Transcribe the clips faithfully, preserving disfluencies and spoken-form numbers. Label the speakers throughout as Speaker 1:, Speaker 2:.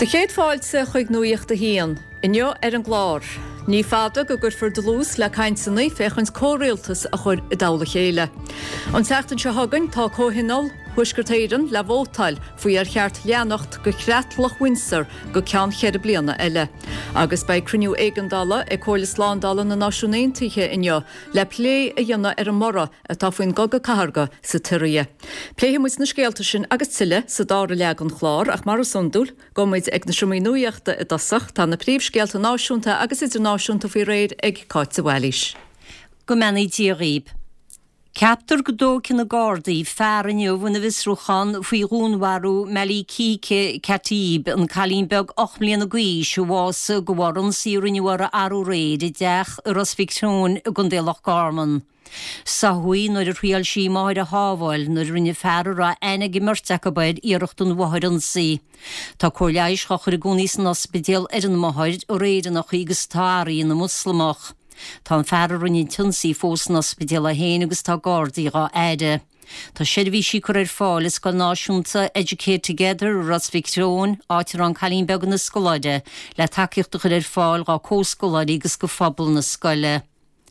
Speaker 1: De chéad fáilte chuig nuíocht a híon, inniu ar an glár. Ní fada go gur for de lús le cainsanna fechans córéaltas a chur i dála chéile. An teachtain se hagann tá cóhinál huisgurtéiran le bhótáil faoi ar cheart leannacht go chreatlach Windsor go cean chead bliana eile. Agus bei cruniú éigeandála ag cólas lándála na náisiúnaontaithe inniu le plé a dhéanana ar an mora a tá faoin goga caharga sa tirie. Pléthe muid na scéalta sin agus tuile sa dára leag an chlár ach mar sundúil go muid ag na siúmaí nuíochta i dasach tá na príomhscéalta náisiúnta agus idir náisiúnta faoi réad ag cáit sa bhailis.
Speaker 2: Go menaí díríb. Captar go dócin na Gardaí fearniu bhna visrúchan faoi rúnharú melí cíce catíb an Calínbeg och mbliana gaois bhás go bhhar an síúniuara arú réad i deach ar as fictún a gundéalach garman. Sa hui nuair a rial sí máid a hábháil nuair rinne fearra enig i myrteacabáid iirechtún bhaid an sí. Tá cóirleis chachar a gúnís an ospidéal ar an máid ó réad nach chuigus táraí na muslimach. Tá an fear runnin tunsaí fós na ospidéal a héin agus tá Gardaí rá éide. Tá seirbhí sí chur ar fáil is go náisiúnta Educate Together ras Victron áitir an Calínbeg na scoláide le takeíocht chur ar fáil rá cóscoláide agus go fabal na scoile.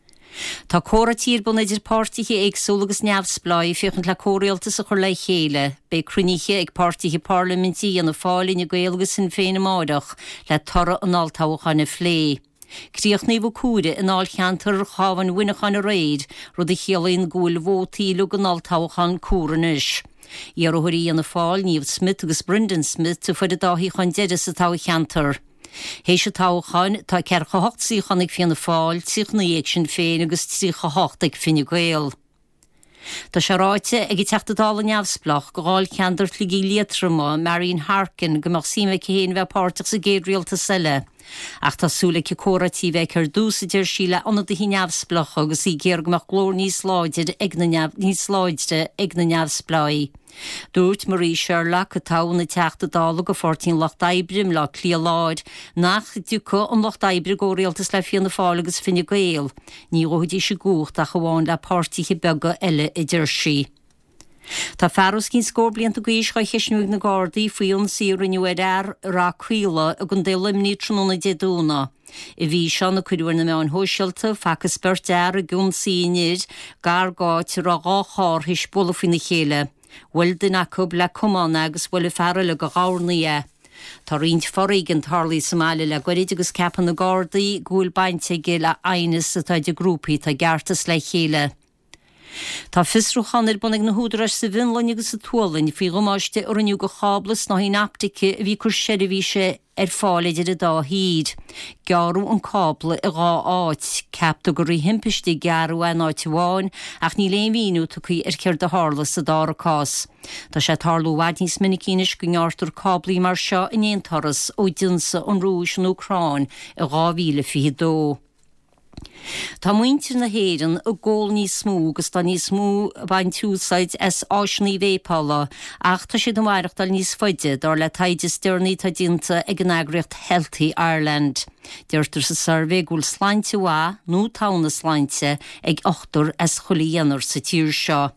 Speaker 2: Tá córa tír bun idir pártithe éagsúla agus neamhspláid fiochan le córéaltas a chur le chéile, be cruníthe ag pártithe parlamentí an na fáilín na Gaeilge sin féin amádach le torra an altáhachan na phlé. Críoch níomh cúide in áil cheantar chaban winachan a réid rud i chéalaín gúil bhótaí an altáhachan cúranis. Iar óthirí an na fáil níomh Smith agus Brendan Smith a fuid a dáthí chun deide sa tá cheantar. Héis se táhachan tá cearcha hocht síchan ag fianna fáil, tíoch na dhéag sin féin agus tíocha hocht ag finne Gael. Tá se ráite ag i teachtadála neamhsplach go gáil ceandar tlígí létrama Marion Harkin go mar síime chéin bheith párteach sa géadrialta selle. Ach tá súla ce córatí bheith ar dús idir síle anna de hí neamhsplach agus í géar go mar glór níos láide ag na níos láide ag na neamhspláí. Dúirt Marie Sherlock a tána teachtadála go fortín Loch Daibrim le clí láid nach dúcha an Loch Daibri góréaltas le fianna fáil agus finne Gael. Ní óidí se gúcht a goháin le pártithe bega eile idir sí. Tá fearras cín scór blianta gaois cha cheisniúg na Gardaí faoi an síúraniu ar rá cuila a gon dé limní tróna deúna. I bhí seán na cuiúir na meán hóisialta fechas spurt ar a gún síineid gar gáit ra gá chár his bula faoin na chéile. Bhfuil den acub le cumán agus bhfuil fearra le go gáirnaí é. Tá riint forigant Harlí Somália le goid agus ceapan na Gardaí gúil bainte gé le ainas atá de grúpaí tá geartas le chéile. Tá fisrúchanir bunig na húdras sa bhinlainn agus sa tualainn fí gomáiste ar aniu go chablas ná hí aptice bhí chur seirbhí sé ar fáil idir a dá híd. Gearú an cábla i gá áit, ceapta gur í himpistí gearú a náitiháin ach ní léon víú tu chuí ar ceir de hála sa dára cás. Tá sé tarlú wadnís minicínis go neartúr cáblaí mar seo in éon taras ó dinsa an rúis an Ucráin i gá mhíle fiche dó. Tá muintir na héireann a ggóil níos smú agus tá níos smú bain túsáid as áisinaí bhépála ach tá siad an maireachtal níos foiide dar le taide steirnaí tá dínta ag an eagraíocht Healthy Ireland. Deirtar sa survey gúil sláinte bhá nó tána sláinte ag ochtar as chulaíonar sa tír seo.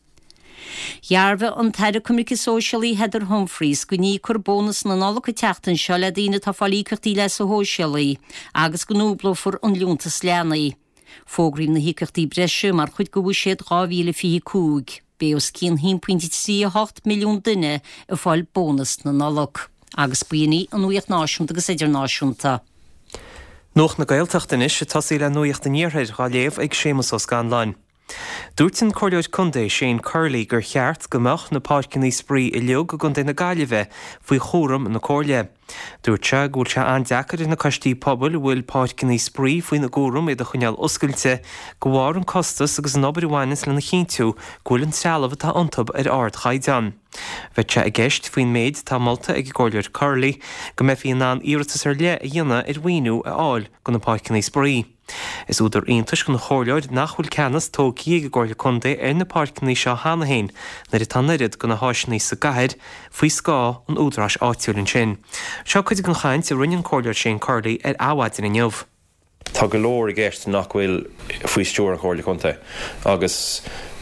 Speaker 2: Jarve an teide Communique Socialí Heather Humphreys go ní chur bónus na nála go teachtain seo le daoine tá fáilíochtaí le sa hóisialaí agus go núblófar an lúntas leanaí. Fógraím na híochtaí breise mar chuid go bhfuil siad dhá mhíle fiche cúig. Béos cín one point three eight milliún duine a fáil bónus na nálach. Agus buoine an nuíocht náisiúnta agus idir náisiúnta.
Speaker 3: Nóch na Gaeltachtain is tasí le nuíocht na níorthaid gá léamh ag sémas os gan láin. Dúirtin choirleoid Cundé Shane Curley gur cheart gomach na páircinní sprí i leog go gon na Gaillimhe faoi chóram na cóirle. Dúirte gúil se an deacair na costí pobl bhfuil páircinní sprí faoi na gúram iad a chuneal oscailte go bhhar an costas agus an obair bhhainis le na chinú gúil an trealamh tá antab ar ard chaidan. Bheit se a gceist faoin méid tá molta ag gcóirleoid Curley go mé fion an iiritas ar le a dhéanana ar mhaoinú a áil go na páircinní sprí. Is úidir aontas go na chóirleoid nachhfuil ceannas tógaí go gcóirle Cundé ar na páircinní seo hána hain nar i tannéad go na háisinaí sa gaiid faoi scá an údras áitiúlinn sin. Seo chuid an chaint i rinneann cóirleoid Shane Curley ar áhhaid in inniuh.
Speaker 4: Tá go leor i gceist nach bhfuil faoi stúr an chóirle Cundé agus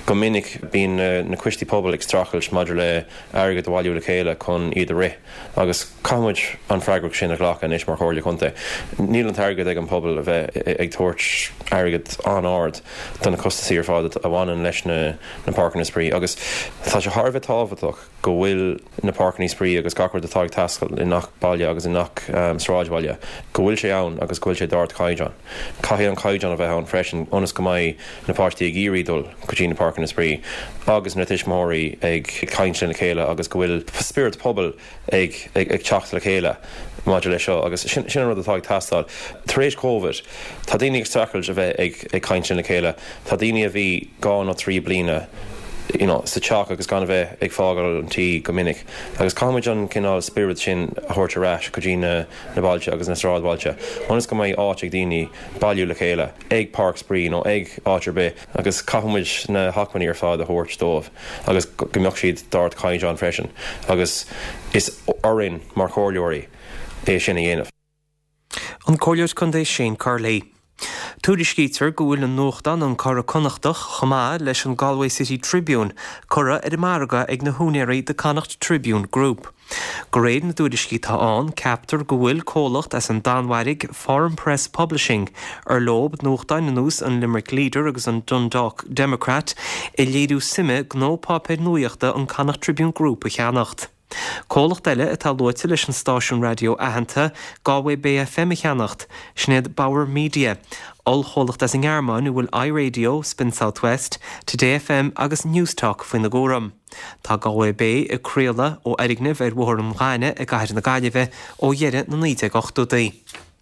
Speaker 4: go minic bín na cuistí pobl ag strachailt maidir le airgad bháilú le chéile chun iad a ré. Agus cámuid an freigrach sin a ghlacha an is mar chóirla chunta. Níl an targad ag an pobl a bheith ag tuairt airgad an áard don na costa sír fád a bhhain leis na na Parcan Spree. Agus tá sé tharbheith tábhaach go bhfuil na Parcan Spree agus gachar de táag tascail in nach bailile agus in nach um, sráidbhaile. Go bhfuil sé ann agus go bhfuil sé dart caiideán. Caithí an caiideán a bheith an freisin onas go maiid na páirtí ag írídul go dtí na Parcan Spree. Agus na tuismóirí ag caint le chéile agus go bhfuil spirit pobl ag ag ag teacht le chéile maidir lei seo agus sin sin rud atá ag tastáil. Tar éis Covid, tá daoine ag strachailt a bheith ag ag caint le chéile. Tá daoine a bhí gá nó trí bliana you know, sa teach agus gan bheith ag fágal an tí go minic. Agus cáid an cinál spirit sin a thuirte ráis go dtí na na bailte agus na sráidbailte. Onas go mbeidh áit ag daoine bailú le chéile, ag Parc Spree nó ag áitir be, agus caithmuid na hacmaní ar fád a thuirt dómh, agus go mbeadh siad dart caiideán freisin. Agus is orin mar chóirleoirí é sin a dhéanamh.
Speaker 3: An cóirleoid chun é Shane Carley. Túidir scítar go bhfuil an nuachtan an cara connachtach chomá leis an Galway City Tribune cura ar marga ag na húnéirí de Connacht Tribune Group. Go réad na túidir scítá an captar go bhfuil cólacht as an danmhairigh Foreign Press Publishing ar lob nuachtain na nús an Limerick Leader agus an Dundalk Democrat i léadú sime gnópápéir nuíochta an Connacht Tribune Group a cheannacht. Cólacht eile atá luite leis an stáisiún radio aitheanta Galway B F M a cheannacht, snéad Bauer Media. All cholacht as an Gearman nu bhfuil iRadio, Spin Southwest, Today F M agus Newstalk faoin na Góram. Tá Galway Bay i críala ó aignimh ar bhthir an ghaine a gaiir na gaiileh ó dheire na níte ochtó daí.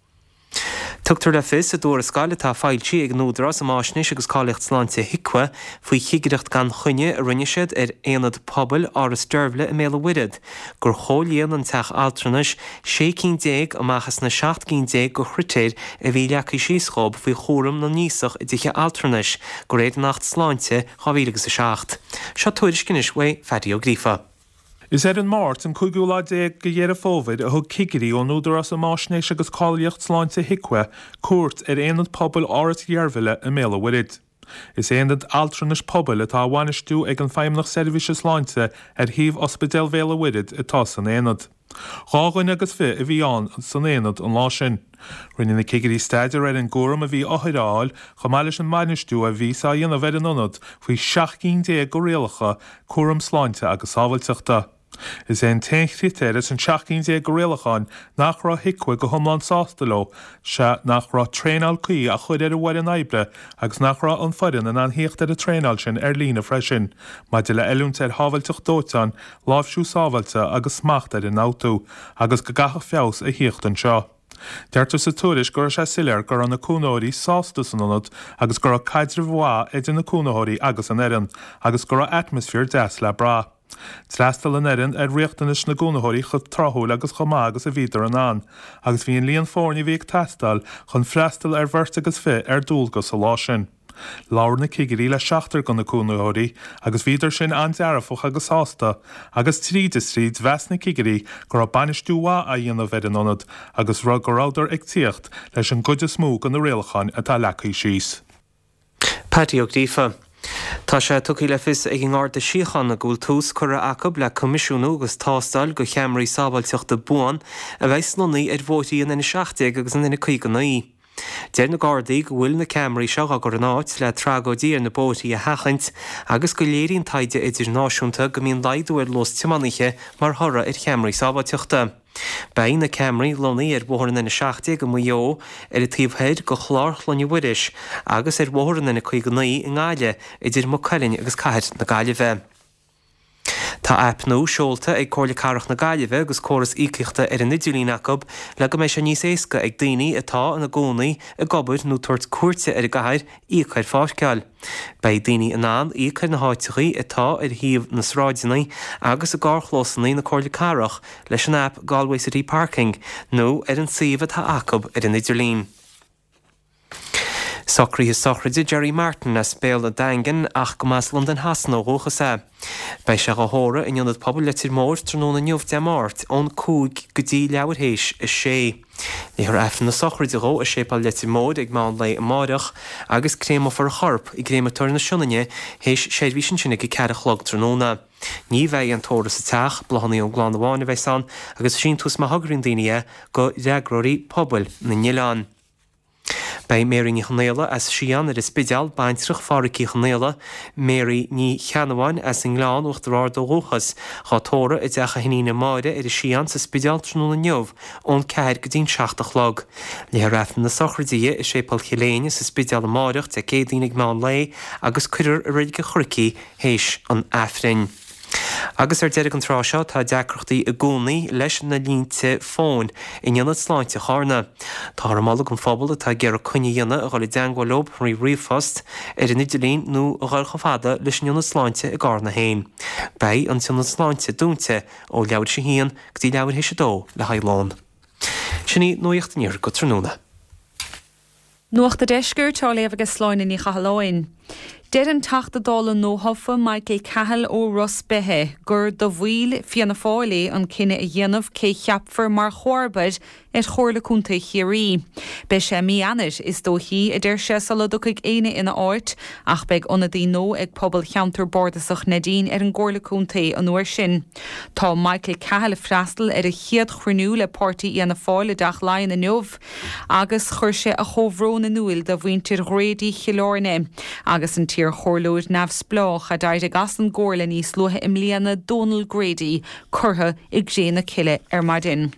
Speaker 3: Tugtar le fis a dúra scaile tá fáiltí ag nódra sa máisnis agus cálacht sláinte hicwa faoi chigireacht gan chuine a rinne siad ar éanad pobl áras derbhla i méle wirid, gur chóilíon an teach altranis sé cín déag amachchas na seacht cín déag go chritéir a bhí leacaí síoscób faoi chóram na níosach i dtithe altranis go réad nacht sláinte chavílagus a seacht. Seo tuairis cinis way Fadi ó Grífa.
Speaker 5: Is er an Mart an cúgúla déag go dhéar fóvid a thug cigirí ó núdar as a máisnéis agus cálaíocht sláinte hicwa cuairt ar éanad pobl áras dhearbhile i méle wirid. Is éanad altranis pobl atá bhainistú ag an feimnach servíse sláinte ar thaobh ospidéal bhéle wirid atá san éanad. Chágain agus fi a bhí an san éanad an lá sin. Rinne na cigirí staidir ar an gúram a bhí áthráil chamáilis an mainistú a bhí sa dhéanamh ar an anad faoi seachtcín déag go réalacha cuaram sláinte agus ábhailteachta. Is é an teithrítéir is an seachtcín déag go réalacháin nach rá hicwa go thomláin sástaló se nach rá tréáil cuí a chud ar a bhhair an aibre agus nach rá an foireann an anhéocht ar a tréáil sin ar lína freisin, má de le eilúnt ar hábhailteach dóiteán, lábhsú sábhailte agus smacht ar an áú agus go gacha feabhas a híocht an seo. Deirtar sa túris gur sé sileir gur an na cúnóirí sásta san anad agus gur a caidir bhá idir na cúnóirí agus an éireann agus gur a atmosfér deas le bra. Trastal an éireann ar riachtanis na gúnairí chud trothúil agus chomá agus a bhítar an an, agus bhí an líon fórne bhíag testal chun freistal ar bhirt agus fi ar dúlgus a lá sin. Láir na cigirí le seachtar gan na cúnairí agus bhítar sin an dearafach agus hásta, agus tríd is tríd bheas na cigirí gur a banistúha a dhéanamh ar an anad agus rá gorádar ag tíocht leis an gcuide smú gan na réalacháin atá lecaí síos.
Speaker 3: Paddy ó Grífa. Tá sé tuí le fis ag an gáirta síochan na gúil tús chura acab le comisiúnú agus tástal go cheamraí sábhailteachta buan a bheith slonaí ar bhótaí in ina seachtaigh agus in ina chuige naí. Déir na Gardaí go bhfuil na Camraí seo a gur an áit le tragódíar na bótaí a hachaint agus go léiríonn taide idir náisiúnta go mbíonn laidú ar los timanaiche mar thora ar cheamraí sábhailteachta. Bein na Camraí lonaí ar bhór in ina seachtaigh go mó ar a tíomhhéid go chlár chlonne wiris agus ar bhór in ina chuige naí in gáile idir mo cailinn agus caiid na gáile bheith. Tá app nó seolta ag cóirla carach na gaiileh agus córas íciachta ar an idirlín acab le go méid sé níos éasca ag daoine atá an na gcónaí a gobud nó tuairt cuairte ar a gaiir íchair fáisceáil. Ba daoine an an íchair na háitichaí atá ar thaobh na sráidinaí agus a gárchlósannaí na cóirla carach leis an app Galway City Parking nó ar an suomh atá acab ar an idirlín. Socrí is sochraide Jerry Martin as spéal a dagan ach go más London hasan ó rócha sa. Bei se go hóra in ionad pobl letir mór trúna neomh de mát ón cúg go dtí leabhar héis is sé. Ní ar efna na sochraide ró a sépal letir mód ag máin le máireach agus crémo for chorp i gréma tar na siúnaine héis séadhí sin sinna go cead a chlog trúna. Ní bheith an tóra sa teach blahannaí ó gláán bháinna bheith san agus sin tús má hagarín daine go reagroirí pobl na Níleán. Bei Mary ní chanéile as sian ar is spideal baintrach fáraí chanéile, Mary ní cheanháin as an gláán ucht rá do róchas, chá tóra i d decha hinína máide ar is sian sa spideal trúna neomh ón ceir go dtín seachta chlog. Ní ar raifna na sochraidí is sépal chiléine sa spideal a máireach de cédínig máin lei agus cuidir a réige churcií héis an afrin. Agus ar deireg an trá seo tá deacrochtaí a gcónaí leis na línte fón in dionad sláinte chána. Tá ar mála an fphobal atá ggéar a cuine dhéine a gáil deangáil lob rí riomhfast ar in idirlín nó a gáil chofada leis dionad sláinte a gána hain. Bei an dionad sláinte dúnta ó leabhar sé híon go dtí leabhar héise dó le haidlán. Sinní nuochtaníir go trúna.
Speaker 6: Nuachta deisgur tá léamh agus sláine ní chahalláin. Deir an tachta dála nóhafa Michael Cahill ó Ross Bethe gur do bhhuil fianna fáilí an cinenne a dhéanamh cé cheapfar mar chóirbeid ar chóirla cúnta chiaí. Be sé mí anir is dó hí a d deir sé sala do ag éine ina áit ach beag onadí nó ag pobl cheantar bordasach nadín ar an gcóirla cúnta an nuair sin. Tá Michael Cahill freastal ar a chiad chruinú le pártaí ana fáile deach lain na neomh agus chuir sé a chomhrón na nuil do bhaintir réadí chiileáine agus an tír chorlóid nefs blách a daid a gas an gcóirla níos luthe im líana Donald Grady curtha ag géna ciile ar maidin.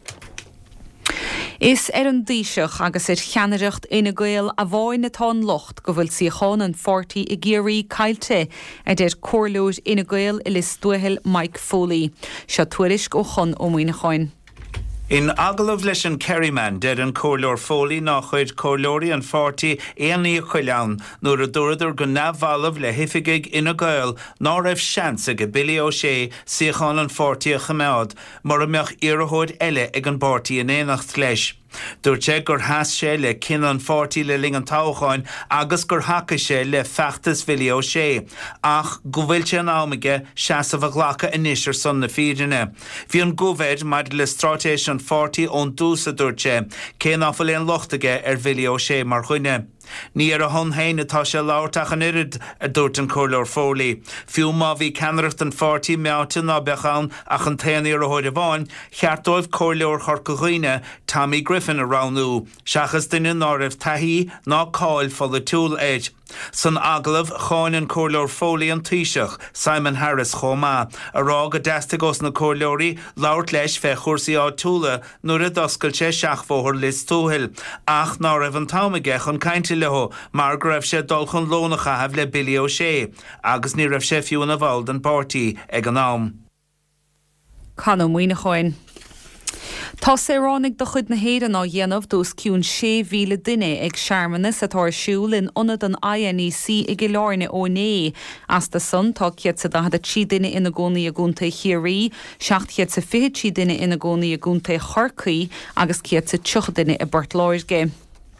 Speaker 6: Is ar an díiseach agus ir cheanaireacht ina gael a bháin atá an locht go bhfuil síocháin an forty i géirí cailte a déir chorlóid ina gael i lis duhil Mike Foley. Se tuairis go chun ó muoine cháin.
Speaker 7: In agalah leis an Kerryman dead an cóirleoir Foley nach chuid cóirleoirí an forty éanaí a chuileán nuair a dúradar go nabhhalamh le hifiigig ina gael ná raibh seansa go Billy O'Shea síocháin an forty a chameád mar a meach iarthóid eile ag an bártaí in éanacht leis. Dúirt sé gur theas sé le cin an forty le ling an tábháin agus gur haca sé le feachtas Billy O'Shea ach go bhfuil sé an ámaige seasamh a ghlacha inis ar son na fírinne. Bhí an gúbhéid maid le strátéis an forty ón dúsa dúirt sé cé áfa léon lochtaige ar Billy O'Shea mar chuine. Ní ar a hon hain atá sé láirteach an irid a dúirt an cóirleoir Foley. Fiú má bhí ceannaireacht an forty meáte ná beachán ach an taanaí ar a chuid a bháin, cheartdóibh cóirleoir Chorcaghine Tommy Griffin a ránú. Seachas duine ná raibh taithí ná cáil fola túl éid. San aglah cháin an cóirleoir Foley an tíiseach Simon Harris chomá a rá go deastagos na cóirleoirí labhairt leis fe chuirsaí á túla nuair a doscail sé seachmhóthir lis túthil ach ná raibh an támaige chun cainte leo mar go raibh sé dul chun lónacha habh le Billy O'Shea agus ní raibh sé fiú na bhald an pártaí ag an am.
Speaker 6: Can ó muoine cháin. Tá séránnig do chud na héan á dhéanamh dús ciún sé mhíle duine ag seaarmanas atá siúil in ionad an I N E C i gcéileáine ó né. As de sun tá ciad sa dahad a trí duine ina gcónaí a gúnta chiaí, seacht ciad sa fiche trí duine ina gcónaí a gúnta chorcaí agus ciad sa tucha duine i Burt Láirge.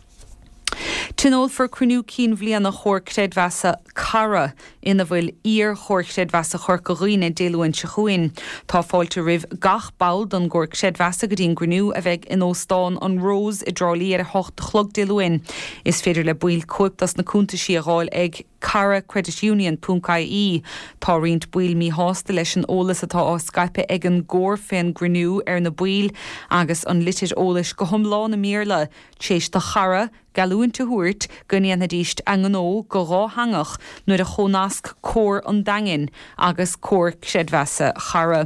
Speaker 6: Tinol for cruniú cín bhliana chóir creidmheasa cara ina bhfuil ír chóir creidmheasa Chorcaghine déluain se chuin. Tá fáilte rih gach bail don gcóir creidmheasa go dtíon gruniú a bheith in óstáin an Rose i drálí ar a hocht chlog déluain. Is féidir le buil cuatas na cúntaisí a gháil ag Cara Credit Union .caí. Tá riont buil mí hásta leis an ólas atá á Skype ag an gcóir féin gruniú ar na buil agus an litir ólas go thomlá na míorla tééis de chara galúin te thuirt gunnéana díist an ó go rá hangach nuair a chonasc cór an dangin agus cór creidmheasa chara.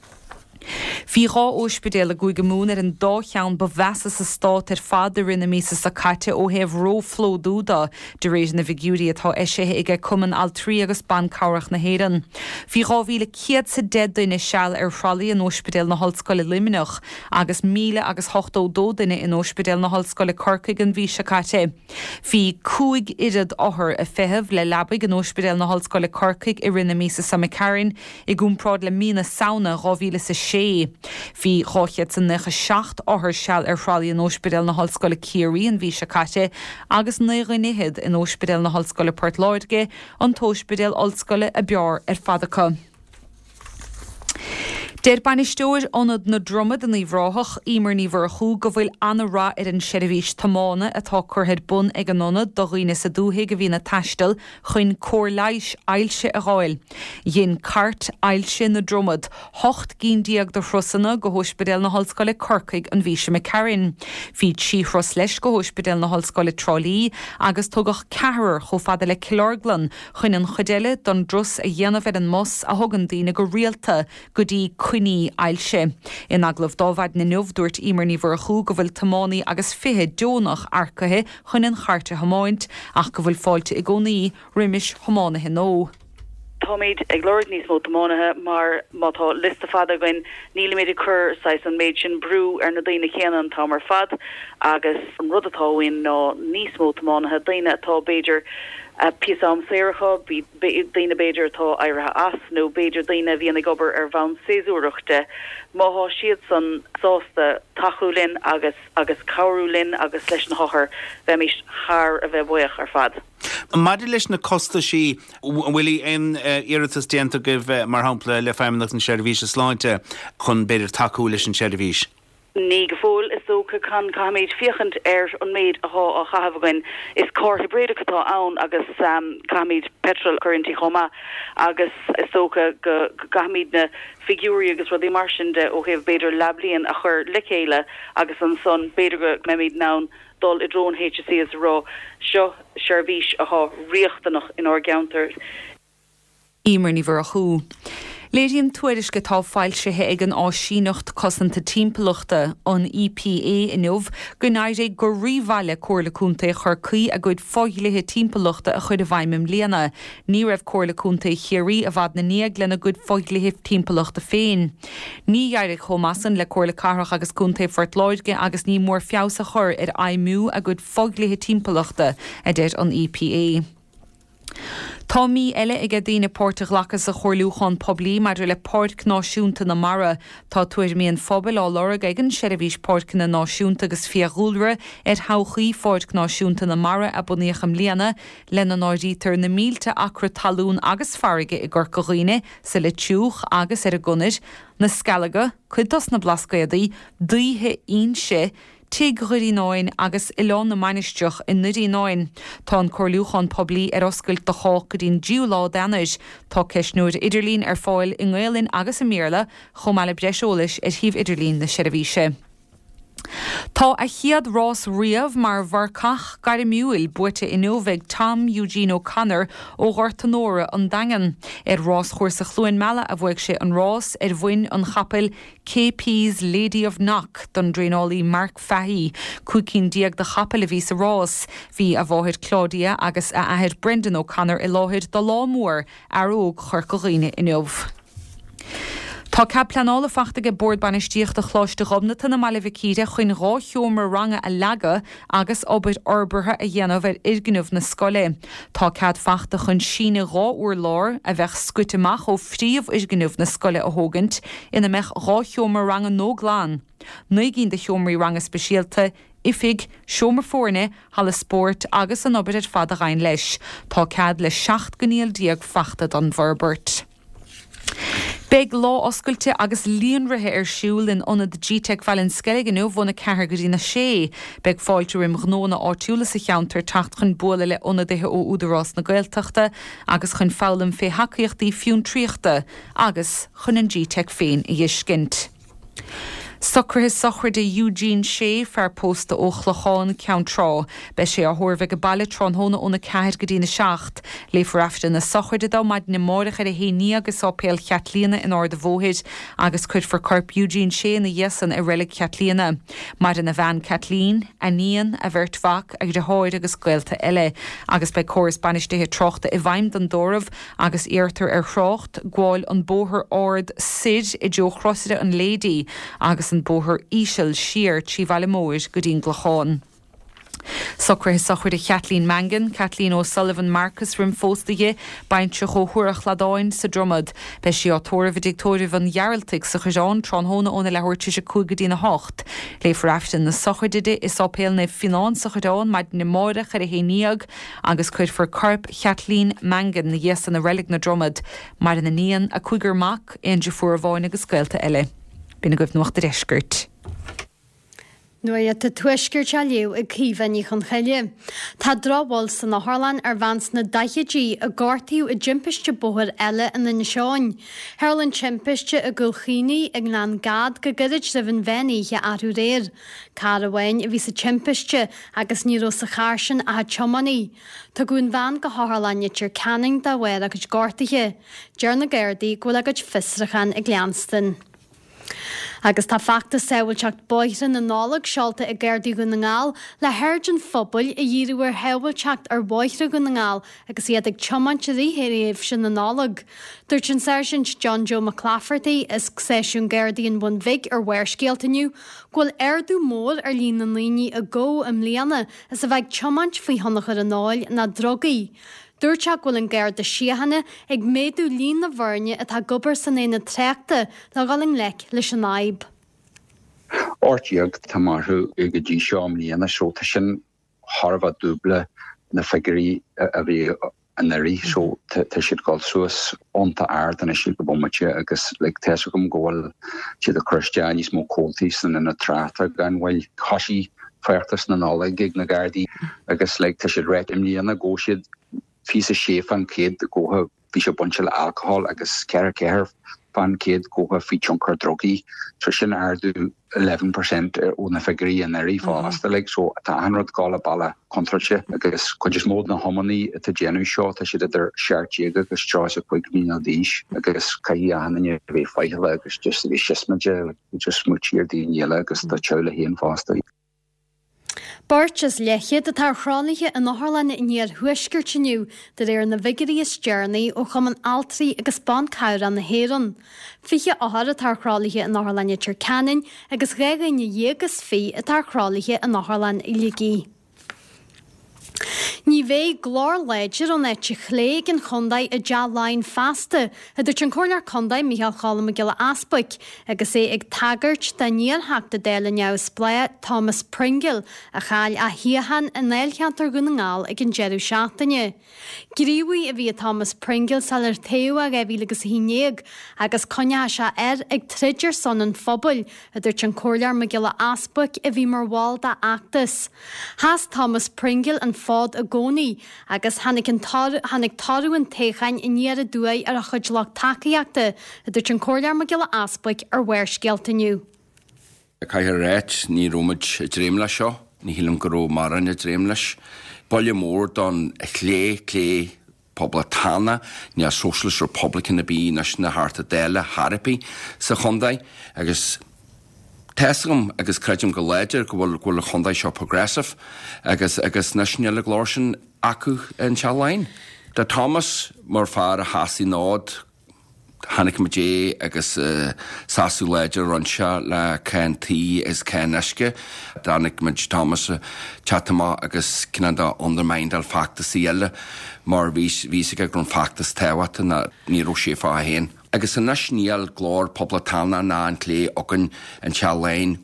Speaker 6: Bhí rá óspidéal a gúig mún ar an dá cheann ba bheasa sa stát ar fad ar rinne mísa sa caite ó heh ró flódúda de rééis na bhigúí atá éisithe ige cuman al trí agus ban cabhraach na héan. Bhí rá bhíle ciad sa dead duine seall ar chrálaí an óspidéal na hallscoile Liminach agus míle agus hochtó dó duine in óspidéal na hallscoile Corcaigh an bhí se caite. Bhí cúig iad áthar a feitheamh le labbaigh an óspidéal na hallscoile Corcaigh i rinne mísa sa Macarin i gúnprád le mína saona rá bhíle sa sé. Bhí ráchiad san necha seacht áthir seall ar frálaí an óspidéal na hallscoile Ciarí an bhí se caite, agus naghinihead in óspidéal na hallscoile Port Láirge an tóspidéal ollscoile a bear ar fadacha. Deir banisteoir anad na dromad an íhráthach ímar ní bhar go bhfuil anna rá ar an seirbhís tamána atá churthead bun ag an nonad do riine sa dúthaigh go bhína taistil chuin cór leiis ailse a gháil. Dhéon cart ailse na dromad, hocht cín diaag do Frossanna go hóspidéal na hallscoile Corcaigh an bhí se me Carin. Bhí sí Fros leis go hóspidéal na hallscoile Trolí agus tugach cehar cho fada le Kilorglan chuin an chodéile don drus a dhéanamh ar an mos a thugan daoine go rialta go dtí cuiní ailse. In aglah dómhaid na nuamh dúirt ímar ní bhar chu go bhfuil tamánaí agus fithe deonach arcathe chun an charte hamáint ach go bhfuil fáilte i gcónaí riimiis hamánaithe nó.
Speaker 8: Táid ag leir níos mó tamánathe mar mátá lista fada goin níla méidir chur sais an méid sin brú ar na daine chéanaan tá mar fad agus an rud atáhain ná níos mó tamánathe daine atá Beiidir a piam séiricha bí daine Beiidir tá airithe as nó Beiidir daine bhíonna gobar ar bhain séúireachta máthá siad san sásta taúlinn agus agus cabhrúlinn agus leis na hothair bheith mis thar a bheith buíoch ar fad.
Speaker 7: Maidir leis na costa sí bhfuil in iiritas déanta goibh mar hampla le feimnach an seirbhís sláinte chun beidir taú leis an seirbhís.
Speaker 8: Ní go fóil is dócha can caiméid fichant ar an méid aá a chahabhain is cóirtha bréide atá ann agus um, caiméid petrol currentí chomá agus is dócha go caiméid na figúí agus rudí mar sin de ó chéh beidir lablion a chur le chéile agus an son beidir go méid nán dul i drón H S C is rá seo seirbhís aá riochtanach in or geantar.
Speaker 6: Ímar ní bhar a chú. Léiríonn tuairis go tá fáilsethe ag an áisínacht cosanta timpachta an E P A inmh go náir é go ríomhhaile cuairlaúnta chur chuí a gcuid fáilethe timpachta a chud a bhaimim léana. Ní raibh cuairlaúnta chéirí a bhd na níag lena gcuid fáilethe timpachta féin. Ní dhearigh chomasan le cuairla carach agus cúnta Port Láirge agus ní mór feabhsa chur ar aimimú a gcuid fáilethe timpachta a deir an E P A. Tá mí eile ag a dtíine pórtach lachas a chorlúchan poblí maidir le páirt náisiúnta na mara tá tuair míon fphobal á lorag ag an seirbhís páirt na náisiúnta agus fiaghúlra ar thachaí páirt náisiúnta na mara a buníocham líana lena náidítar na mílte acra talún agus farige i gcurcaghine sa le tiúch agus ar a gunid na scalaga chuidas na blascaadaí díthe onse Tí chuirí náin agus Ián na mainisteach in nuí náin. Tá an chorlúchan poblí ar oscailt do chách go dtín dú lá danis tá ceisnúir idirlín ar fáil i nghailinn agus i méla chomáile breisiolais ar thíomh idirlín na seirbhíse. Tá a chiad rás riamh mar bharcach gaiir miúil buirte inómhaigh Tom Eugene O'Connor ó Ghartanóra an dagan ar rás chuirsa chluin meala a bhuaigh sé an rás ar bhain an chapel K P's Lady of Knock don dréálaí Mark Fahey cuicín diaag de chapel a bhí sa rás hí a bháthid Claudia agus a ahead Brendan O'Connor i láthid do lámór ar óg chorcaghine inmh. Tá cab pleanála fachtaige bord banistíocht a chláiste gomnata na Malivicíre chuin rá cheomar ranga a leaga agus obair orbartha a dhéanamh ar irginmh na scoile. Tá cad fachta chun sína rá uair lár a bheith scuiteach ó phríomh irginmh na scoile a thógant ina meach rá cheomar ranga nó gláán. Nuigín de cheomraí ranga speisialta ifig, seomar fórne, hala sport agus an obair ar fad a ghain leis. Tá cad le seacht gníal diaag fachta don Verbert. Beg lá oscailte agus líonrathe ar siúil in onad G TEC bhil in sceige nó bhna cethir go dtí na sé. Beg fáilte rim gnóna áitiúla sa cheantar tacht chun buala le onadathe ó údarrás na Gaeltachta agus chun fálam fé hacaíochtaí fiún tríochta agus chun an G TEC féin i dhéiscint. Sucrthe sochar de Eugene Shea fear pósta ó chhlacháin ceantrá, be sé a thuirmheith go bailile trónthóna óna ceir go dtína seacht, le forrafta na sochirde dá maid na mórach ar a héní agus ápéal cheatlíana in áda bhóid agus chuid for corp Eugene Shea na dhéasan i rilig cheatlíana. Mar in na bhean Catlín, a níon a bhirtfach ag de háid agus Gaelta eile, agus be choras banistithe trochta i bhaim don dóramh agus éartar ar chrácht, gháil an bóthar ard sid i deo chrosaide an lédí agus an bóthar ísel siar trí bhaile móir go dtín glacháin. Socr sochuir de Kathleen Mangan, Kathleen O'Sullivan Marcus rim fóstaige, baint se chóhuach ladáin sa dromad, be si átóra Victoria van Jarltig sa chaján tronhóna óna lehairte se cúgadína hocht. Leif raftin na sochuidide is ápéal na finán sa chaján maid na móra char a héníag, agus chuid for carp Kathleen Mangan na yes an na relic na dromad, mar in na nían a cúgur mac ein de fuair bháin agus scoilte eile. Bína goibh nuach de reisgurt.
Speaker 9: Nuair a tuisgur te liú ag cíhan í chun chaile. Tá drábháil san na Harlan ar bhans na daithidí a gáirtíú a jimpiste bóthir eile in na seáin. Herlan timpiste a gulchíní ag ná gad go gairid sa bhan bheníthe athú réir. Car ahhain a bhí sa timpiste agus níró sa cháirsin a chomaní. Tá gún bhean go Harlanne tir canning da bhhair agus gáirtithe. Dear na Gairdaí ghfuil agad fisrachan ag Leanston. Agus tá facta saoilteach boithre na nálag seolta i Gairdaí go na ngáil le hairdin phobal i dhéanamhar heabhailteacht ar boithre go na ngáil agus iad ag chomainte réhéiríomh sin na nálag. Dúirt an Sergeant John Joe McClafferty is séisiún Gairdaí an bun bhig ar bhaircéaltaniu, ghfuil airdú mór ar líon na líní a ggó am líana is a bheith chomaint faoi honachar an náil na drogaí. Dúirteach bhfuil an Gair de siahanna ag méadú líon na bharne atá gobar san éana tréachta le galing lec leis an aib.
Speaker 10: Ortíag tá marthú i go dtí seo am líana seolta sin Harvard dúbla na figurí a bhí an airí seo tá siad gáil suas ionta aird na siad go bumate agus le teasa gom gáil siad a Christianis mó cótaí san na tráta gan bhfuil cosí feartas na nálaigh ag na Gairdaí agus le tá siad réit im líana go siad fi a séf an céad goha fi se bunchel alcohol agus ceir ceir fan céad goha fi chunkar drogi so sin ardú eleven percent ó na figurí an airí fásta le so tá hanrad gála balla contrase agus chuidir mód na homaní a genú seo a si idir seartí agus tro a chuig mína díis agus caí anine bhí feile agus just bhí sismaide just mutíir díile agus tá teula híon fásta.
Speaker 9: Bart is lechiad a tar chránaithe in na Harlanne iníar thuisgurtiniu de réir na Vigorious Journey ó chum an altrií agus ban cair an na héan. Fiche áthar a tar chrálaithe in na Harlanne tir canin agus réagaine dhégus fí a tar chrálaithe in na Harlanne i ligí. Ní bhéh glár leidir an éte chléig an chundaid a dealain fasta, a dúirt an cóirlear chundaid Michael Chalam a gile aspaig, agus é ag tagart da níl heachta déile neamh splé Thomas Pringle a chail a hiahan a néilcheantar go na ngáil ag an jeú seachtaine. Gríomhaí a bhí Thomas Pringle sal ar taobh a bhí agus hínéag agus conne se ar ag trididir son an phobal, a dúirt an cóirlear me gile aspaig a bhí mar bháil da achtas. Has Thomas Pringle an fád a gcónaí agus hanig tarú an téchain i níar a dúaid ar a chuidlach takeíachta a dúirt an cóirlear me gile aspaig ar bhaircéaltaniu.
Speaker 11: Caithir réit ní róid a dréimla seo, ní hílam go ró maran a dréimlas, bolle mór don a chlé clé poblatána ní a Socialist Republican a bí nas na harta déile Harapí sa chundaid agus Tesgum agus creidum go léidir go bhfuil ghfuil chundaid seo progressive agus agus naisiúla glóirsin acu an tealainn. Tá Thomas mar fear a hasí nád Hannic Majé agus uh, Sasú léidir runse le céntí is céneisce Danig Maj Thomas uh, chatama agus cinada undermaindal factas eile mar vís vísiga grún factas tewata na níró sé fá héin. Agus an naisiúl glór poblatána ná an clé ogan an tealainn.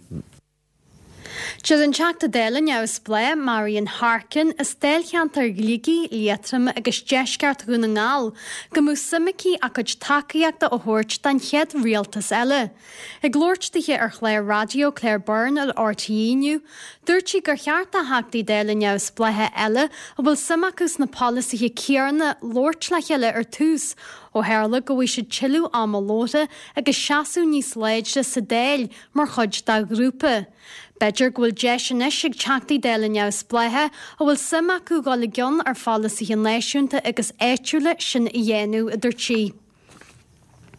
Speaker 9: Siad an teachta déile neamh splé Marion Harkin is déilcheantar glíigi léatram agus deisceart go na ngáil, go mú simicí a chud takeíachta ó thuirt den chead rialtas eile. I glóirtithe ar chléir radio Claire Byrne ar R T E niu, dúirtí gur cheart a heachtaí déile neamh spléthe eile a bhfuil simachus na policií céarna lóirt le cheile ar tús ó heirla go bhfuil siad tiilú amalóta agus seaasú níos léide sa déil mar chuid dá grúpa. Beidir ghfuil deisianis ag teachtaí déile neamh spléthe a bhfuil sim acu gála gionn ar fálasaí an léisiúnta agus éitiúla sin i dhéanú idir tí.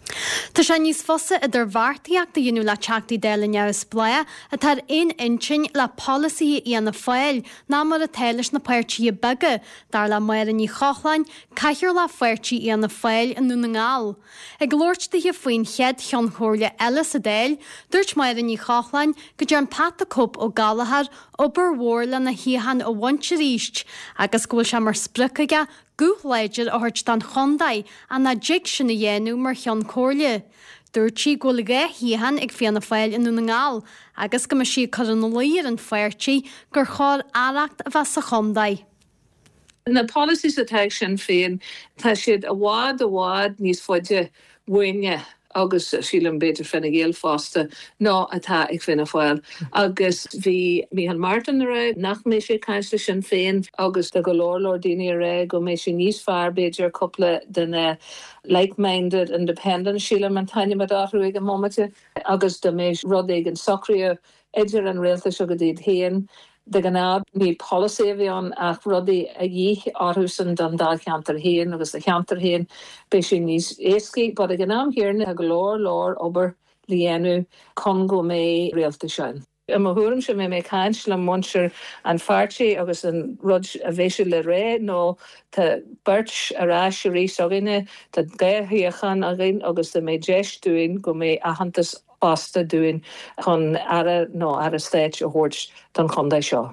Speaker 9: Tá sé níos fosa idir bhartaíach de dionú le teachtaí déile neamhs blaia a tar in intin le policy íana fáil ná mar a teiles na páirtí bege dar le mair ní chochlein caiir le fuirtí íana fáil in nuna ngáil. Ag glóirt de hi faoin chead chean chóirle eile sa déil, dúirt mair ní chochlein go dé an pat a cúp ó galahar obair mhór le na híhan ó bhaintse ríist agus gúil se mar sprucaige gúthleidir a thuirt dan chondaid a na dig sinna dhéanú mar chean cóirle. Dúirtí ggólaige híhan ag fianna fáil in nuna ngáil agus go si chu an líir an fuirtí gur chóir áracht a bheit sa chondaid.
Speaker 12: Na policies a teag sin féin tá siad a bhád a bhád níos foiide bhuine agus sílam beidir finna géal fásta ná atá ag finna fáil. Agus bhí Micheál Martin a ré nach mé sé caiisle sin féin agus de go lórlór daoine a ré go mé sé níos fearr beidir coppla den uh, like-minded independent sílam an taine madáhrú ag an momate agus de mé rud ag an socria idir an réalta se go dtíad héan. De gannáb ní policy bhí an ach rudaí a dhí áthúsan don dá cheantar héin agus a cheantar héin be sin níos éascaí, bud a gannám hiarna a go lór lór obair líanú con go mé réalta sin. I mo thuúm se mé mé caiins le munsir an fartí agus an rud a bhéisiú le ré nó tá burt a rá sé rí aginine tá gairthaíochan agin agus de mé deis dúin go mé a hantas basta dúin chun ara nó ara stéit a thuirt don chundaid seo.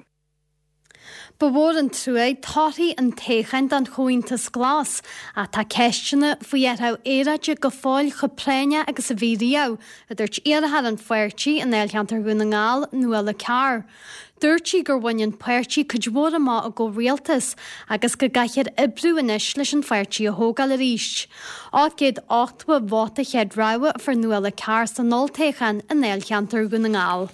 Speaker 9: Ba bhór an trúid tátaí an téchaint an chuointas glás a tá ceistena faoiartha éireide go fáil chupléine agus a bhíríá a dúirt iartha an fuirtí an éilcheantar gúna ngáil nua le cear. Dúirtí gur bhain puirtí chudhór amá a go rialtas agus go gaichead ibrú inis leis an fuirtí a thógáil a ríist. Áit géad áchtha bháta chead ráha far nua le cear san noltéchan an éilcheantar gúna ngáil.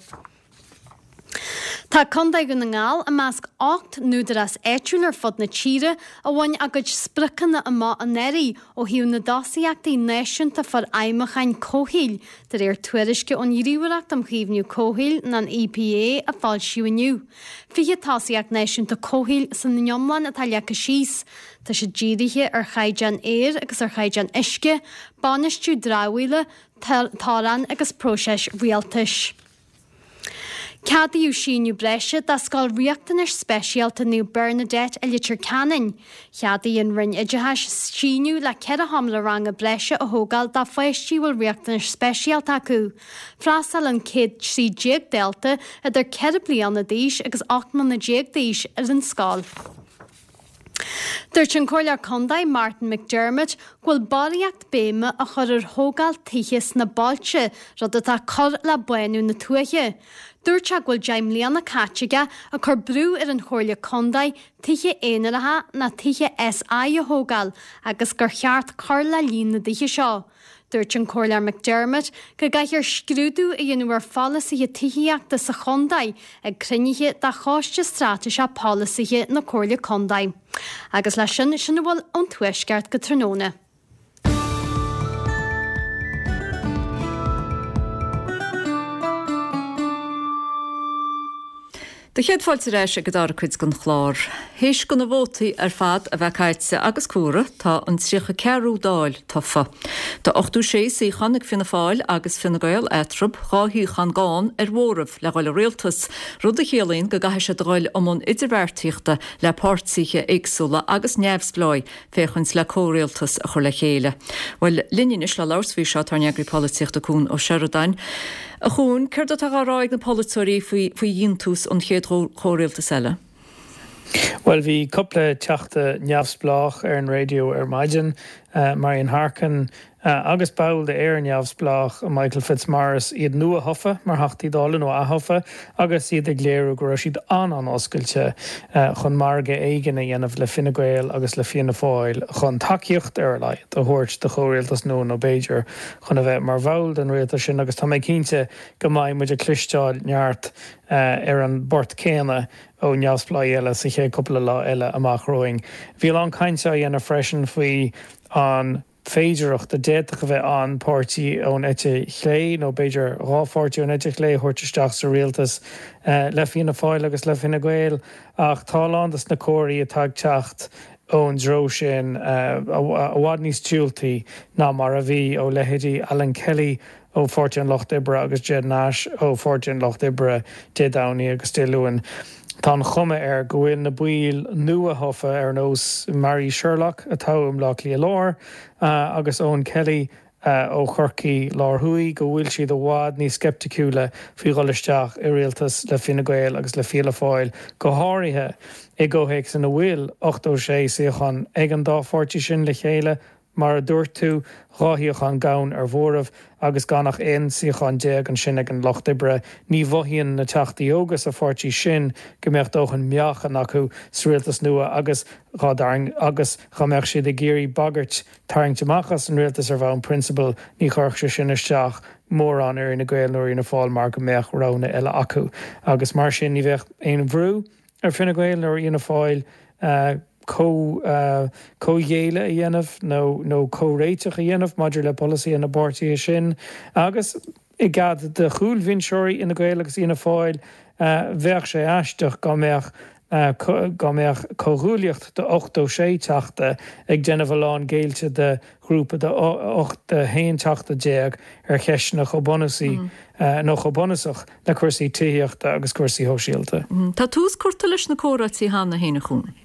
Speaker 9: Tá condaid go na ngáil a measc ácht nuair as éitiúnar fod na tíre a bhain agad spriccanna amá an éirí ó hiú na dásaíachtaí náisiúnta far aimimechain cóhíil de réir tuairisce ón ríomhreacht am chríomhniú cóhíil na E P A a fáil siúiniu. Fiche tásaíach náisiúnta cóhíil san neomlan atá lecha síos. Tá sé ddíirithe ar chaidean éir agus ar chaidean isce, banistú dráhuiile, táran agus próiseis rialtais. Cadíú síniu breise dá sáil riachtanis speisialta nú Bernadette a litir canin. Cheadaí an rinn idethas síniu le cead a hamla rang a breise a thógáil dá foiistíúil riachtanis speisialta acu. Frasal an céad trí déag delta idir cead bliain na díis agus achman na déag díis ar an scáil. Dúirt an cóirlear condaid Martin McDermott ghfuil bailíocht béime a chur ar thógáil tíchas na báilte rud atá cur le buinú na tuaithe. Dúirt a ghfuil deimlíanna cáiteige a chur brú ar an chóirle condaid tithe éanaithe na tithe S I a thógáil agus gur cheart chur le líon na dithe seo. Dúirt an cóirlear McDermott go gaiithir scrúdú a dionú ar fálasaithe tithaíachta sa chondaid ag cruinithe de cháiste stráteise pálasaithe na cóirle condaid. Agus lei sin sin bhfuil an tuaisceart go tróna.
Speaker 1: De chéadfáilte réis a go dá chuid gon chlár. Héis go na bhótaí ar fad a bheith caiitse agus cuara tá an trícha cearú dáil tofa. Tá ochtú sé í chanig finna fáil agus finna gail étrub cháthí chan gáin ar mhórah le gáil réaltas rud a chéalainn go gaithe se dáil amón idirhhartíochta le pártsaithe éagsúla agus neamhsbláid féchans le córéaltas a chur le chéile. Bhfuil linneis le láshí seo tar neagraí políochta cún ó Sheridan. A chun chuir do tá ráig na polúirí faoi dhiontas an chéad chóréaltas eile.
Speaker 13: Well, bhí coppla teachta neamhsplách ar an radio ar maidin, uh, Marian Harkin, uh, agus bail de ar an neamhsplách Michael Fitzmaurice iad nua hofa, mar hachtaí dála nó a hofa, agus iad ag léirú go raibh siad an an oscailte uh, chun marga éigeanna dhéanamh le Fine Gael agus le Fianna Fáil chun takeíocht ar leid a thuirt de chóréaltas nó nó Beidir chun a bheith mar bhail den réaltas sin agus tá méid cínte go mbeidh muid a clistéil neart uh, ar an bort céanna ó neamhsplá eile sa ché coppla lá eile amach roing. Bhí an cainte a dhéanamh freisin faoi an féidireacht a déach a bheith an pártaí ón éite chlé nó Beidir rápáirtí ón éite chlé thuirteisteach sa rialtas uh, le Fianna Fáil agus le Fine Gael ach tálandas na cóirí a tag teacht ón dro sin a bhád níos túiltaí ná mar a bhí ó lehéadí Alan Kelly ó Fortin Loch Dibre agus Jed Nash ó Fortin Loch Dibre dé Downey agus dé Luan. Tá chumme ar go bhfuil na buil nua hofa ar nós Mary Sherlock a tám lá lí lár uh, agus ón Kelly uh, ó chorcaí lár thuí go bhfuil siad a bhád ní skepticúla fí gholisteach i rialtas le Fine Gael agus le Fianna Fáil go háirithe i ggóhéic san na bhfuil ochtó sé siochan ag an dá fortí sin le chéile mar a dúirt tú ráthíochan gabhain ar bhóramh agus ganach éon siochan déag an sin ag an Loch Dibre ní bhothaíonn na teachtaí ógus a fortí sin go mbeadh dóchan meachan acu sa rialtas nua agus rádaing agus chameach siad a géirí bagart taingteachchas an rialtas ar bhain principal ní chorch sé sin isteach mór an ar ina Gael nóir ina fáil mar go mbeadh rána eile acu agus mar sin ní bheith éon bhrú ar Fine Gael nóir ina fáil uh, có uh, cóhéile a dhéanamh nó nó córéiteach a dhéanamh maidir le policy an abortí sin agus i gad de chúil vinseoirí ina Gael agus ina fáil uh, bheadh sé eisteach go mbeadh uh, go mbeadh cóghúlaíocht de ochtó sé teachta ag déanamh lán géilte de grúpa de ocht de héon teachta déag ar cheisna chobonasí mm. uh, nó chobonasach le cuasaí tííochta agus cuasaí hóisialta.
Speaker 1: Mm. Tá tús cuirta leis na córatí hána héna chuún.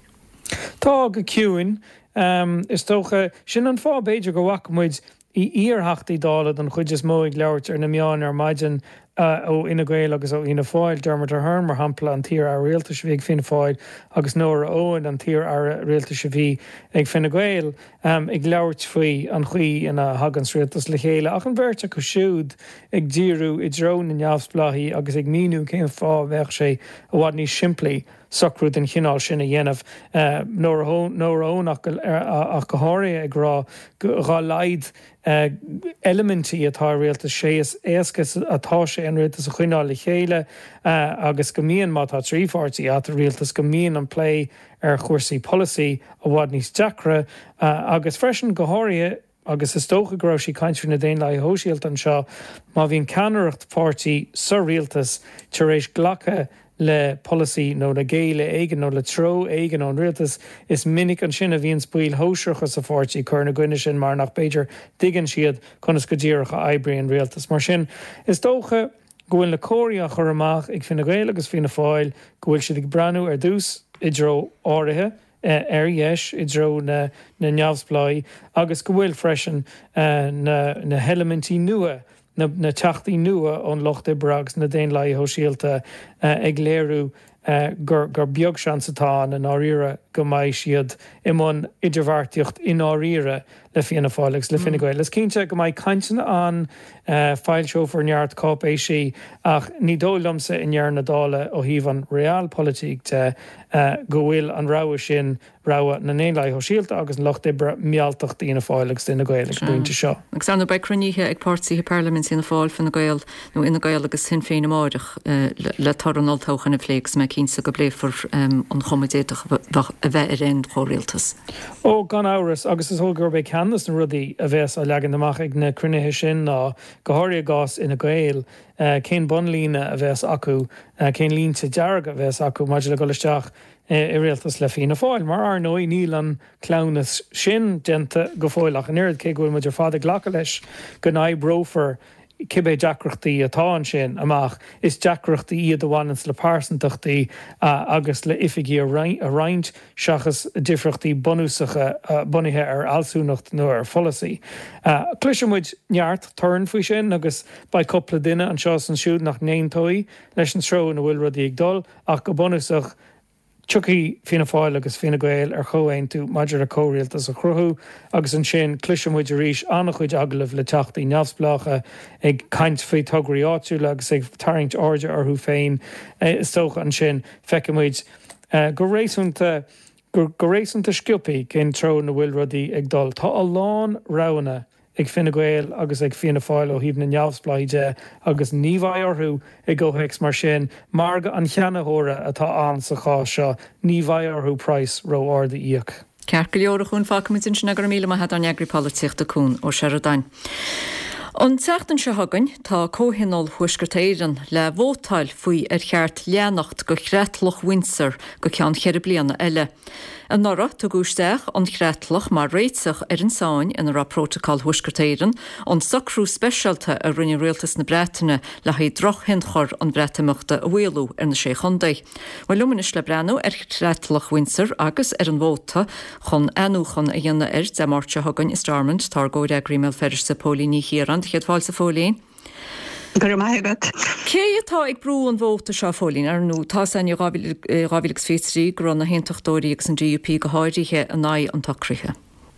Speaker 13: Tá go ciúin um, is tócha sin an fá beidir go bhacamuid í íorthachtaí dála an chuid is mó ag leabhart ar na meán ar maidin uh, ó Ina Gael agus ó Ina Fáil Dermot ar Hearn mar hampla an tír ar rialtas bhí ag Fine Fáil agus nóra óin an tír ar rialtas bhí ag Fine Gael um, ag leabhart faoi an chuí ina hagans rialtas le chéile ach an bheirt go siúd ag díriú i drón in neamhsplaí agus ag míú céim fá bheith sé a bhhaid ní siimplí sacrú den chinál sin a dhéanamh uh, nóir ón ach go háirithe ag rá rá leid uh, elementí atá rialtas sé is éascas atá sé an rialtas a chuineáil le chéile uh, agus go mííon má tá tríomhhartaí at a rialtas go mííon an play ar chuirsaí policy a bhád níos deacra uh, agus freisin go háirithe agus is tócha go raibh sí caintear na déon le hóisialt an seo má bhíon ceannaireacht pártaí sa rialtas tar éis ghlacha le policy nó na géile éigen nó le tro éigen an rialtas is minic an sin a bhíon spuil hóisireachas sa fáirtí chur na gcuine sin mar nach beidir digan siad chunas go ddíireach a eibríon rialtas mar sin is tócha go bhfuil le cóirí a chur amach ag Fine Gael agus Fianna Fáil go bhfuil siad ag breanú ar dús i dro áirithe ar dheis i dro na, na neamhspláí agus go bhfuil freisin uh, na, na helementí nua na, na teachtaí nua ón Loch Dibre agus na déon le hóisialta uh, ag léirú uh, gur, gur beag seansatá na áíire go mbeidh siad imón idirmhairtíocht in áíire le Fianna Fáil agus le Fine Gael. Is cínte go mbeidh cainteanna an uh, fáilseófar neart cóp é sí ach ní dólamsa in near na dála ó híomh an realpolitík de uh, go bhfuil an ráha sin ráha na néon le hóisialta agus an Loch Dibre mealtacht Fianna Fáil agus Fine Gael ag buinte seo.
Speaker 1: Agus anna ba cruníthe ag pártaí Parliament Fianna Fáil Fine Gael nó Ina Gael agus Sinn Féin Amárach uh, le, le tar an oltóchan na phléics me cínsa go bléfar um, an chomidéach a bheith ar réon chóréaltas.
Speaker 13: Ó gan áras agus is thógur be ceannas na rudaí a bheits a legan amach ag na crunithe sin ná go háirí gás Ina Gael uh, cén bunlína a bheits acu uh, cén línta dearg a bheits acu maidir le golisteach i rialtas le Fianna Fáil mar ar nó níl an clownas sin denta go fáilach an irid cé gohfuil muidir fada ghlacha leis go naid brofer cibé deacreachtaí atá an sin amach is deacreachtaí iad amhainans le pásantachtaí uh, agus le ifigí a roinnt seachas difreachtaí bonúsacha uh, bunithe ar alsúnacht nó ar folasaí. Uh, Cluisimuid neart turn faoi sin agus ba coppla duine an seo an siúd nach néontóí leis an sró na bhfuil rudí ag dul ach go bonúsach Tuí Fianna Fáil agus Fine Gael ar chohain tú maidir a córéaltas a chruthú agus an sin cluisimuid a ríis annach chuid agalah le teachtaí neamhsplácha ag caint faoi tugraí áitiúil agus ag taringt áide arthú féin is tócha an sin feicimuid uh, go rééisúnta go rééisúnta sciupaí cén tro na bhfuil rudí ag dul. Tá a lán rána ag Fine Gael agus ag Fianna Fáil ó híomh na neamhspláide agus níomhaid orthú ag ggóhaics mar sin marga an cheannahóra atá an sa chá seo níomhaid orthú price ro áda íoc.
Speaker 1: Ceart go leor a chun fácamid sin na gur míle mai head an eagraí políochta cún ó Sheridan. An teachtan se hagann tá cóhinál thuisgurtéiran le bhótáil faoi ar cheart leannacht go chreatlach Windsor go ceann cheir bliana eile. An nora tugúisteach an chreatlach mar réitsach ar an sáin in ra protocol huiscartéiren an sacrú specialta a rinne réaltas na Bretainine le hé droch hinchor an bretamachta a bhhéalú ar na sé chundaí. Well luminis le brenn ar chreatlach Windsor agus ar an bóta chun anúchan a dhéanana ar de márte hagan is Darmond tar góir agrimel ferris sa pólí ní híran, chéad fáil sa fólín.
Speaker 14: Gur maigad.
Speaker 1: Cé atá ag brú an bhóta seo fólín ar nó tá san rábhílegs féitrí gur an na héntaachtóirí agus an D U P go háirithe a ná an tacrithe.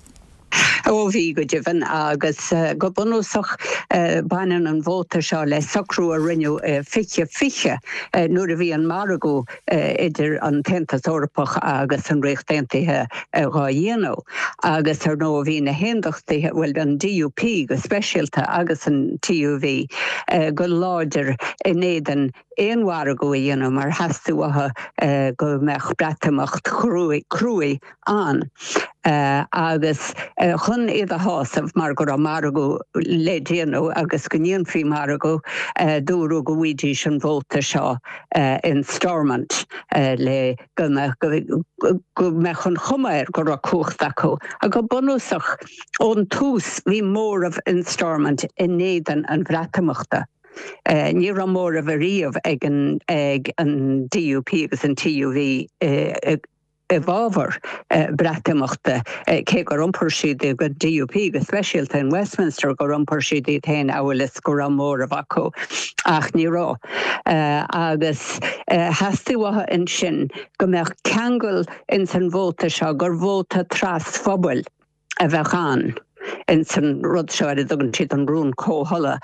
Speaker 14: ó bhí go dtíhann agus go bunúsach baineann an bhóta seo le sacrú a rinneú fiche fiche nuair a bhí an maragó idir an tentas orpach agus an réchtaintaithe gá dhéanamh. Agus ar nó a bhí na héndachtaithe bhfuil an D U P go speisialta agus an T U V go láidir inéan éonhhar go dhéanam mar hasúathe go meach breatamacht cruaí an. Uh, agus uh, chun iad a hásamh mar gur a maragó le déanú agus go níon frí maragó uh, dúrú go bhídí an bhóta seo uh, in Stormont uh, le go me chun chumair gur a cuachta acu. A go bunúsach ón tús bhí mór in Stormont in néan an bhreatamachta. Uh, ní ra mór a bhríomh ag an, ag an D U P agus an T U V uh, i bhábhar breatamachta cé go rumpur siad go D U P go speisialta in Westminster go rumpur siad í tain áhfuilis go mór a bhacu ach ní rá. Agus hastíhathe in sin go meach ceangail in san bhóta seo gur bhóta tras phobal a bheith an. In san rud seo a dogann siad an brún cóhola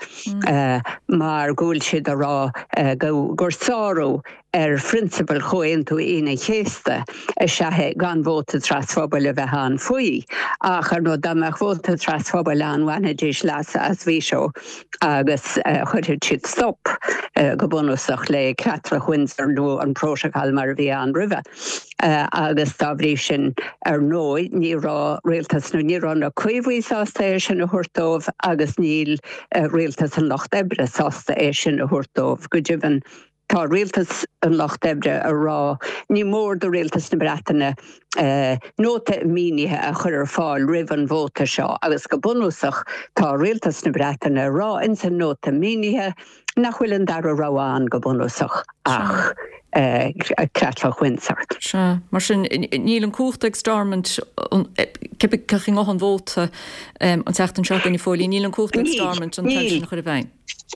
Speaker 14: mar gúil siad a rá gur sáró ar principal choin tú ina chéasta a sethe gan bhóta trasphobal a bheith an faoi. Ach ar nó damach bhóta trasphobal an bhaine díos leas as bhí seo agus chuir siad stop go bunúsach le Creatlach Windsor nó an próiseáil mar a bhí an ribhe. Agus tá bhrí sin ar nó ní rá réaltas nó ní rá na cuimhí sásta é sin a thuirtómh agus níl réaltas an Locht Ebre sásta é sin a thuirtómh go dtíobhann tá réaltas an Locht Ebre a rá ní mór do réaltas na Bretainine nóta mínithe a chur ar fáil ribh an bhóta seo agus go bunúsach tá réaltas na Bretainine rá in san nóta mínithe nach bhfuil an dar a ráháin go bunúsach ach Creatlach Windsor.
Speaker 1: Se mar sin níl an cuachta ag Stormont cepa caching á an bhóta an teachtain seo gan í fólí níl an cuachta ag Stormont an teachtain chuir a bhain.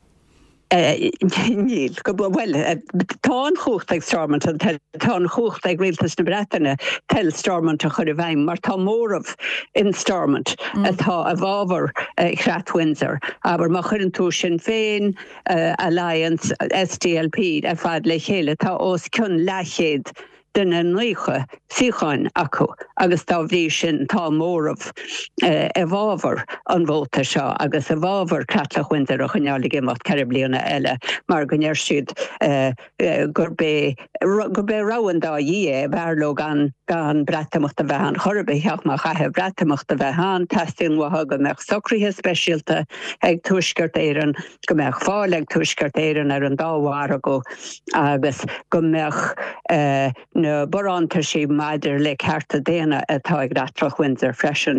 Speaker 14: Níl go bhfuil tá an chucht ag Stormont an tá an chucht ag réaltas na Bretainine tel Stormont a chur a bhaim mar tá mórmh in Stormont atá a bhábhar Creat Windsor aber má chuir an tú sin féin Alliance S D L P a fad le chéile tá os cún lechéad duna nuige síchain acu agus tá bhí sin tá mórmh a bhábhar an bhóta seo agus a bhábhar Creatlach Windsor a chuneála géimecht ceithre bliana eile mar go ndeir siad gur bé gur bé ráhan dá dhé bhearló gan gan breatamachta bheith an chorbe heach má chathe breatamachta bheith an testing watha go meach socrthaithe speisialta ag tuaisceart éireann go meach fáil ag tuaisceart éireann ar an dámhara go agus go meach na borántar sí maidir le cearta déana atá ag Creatlach Windsor freisin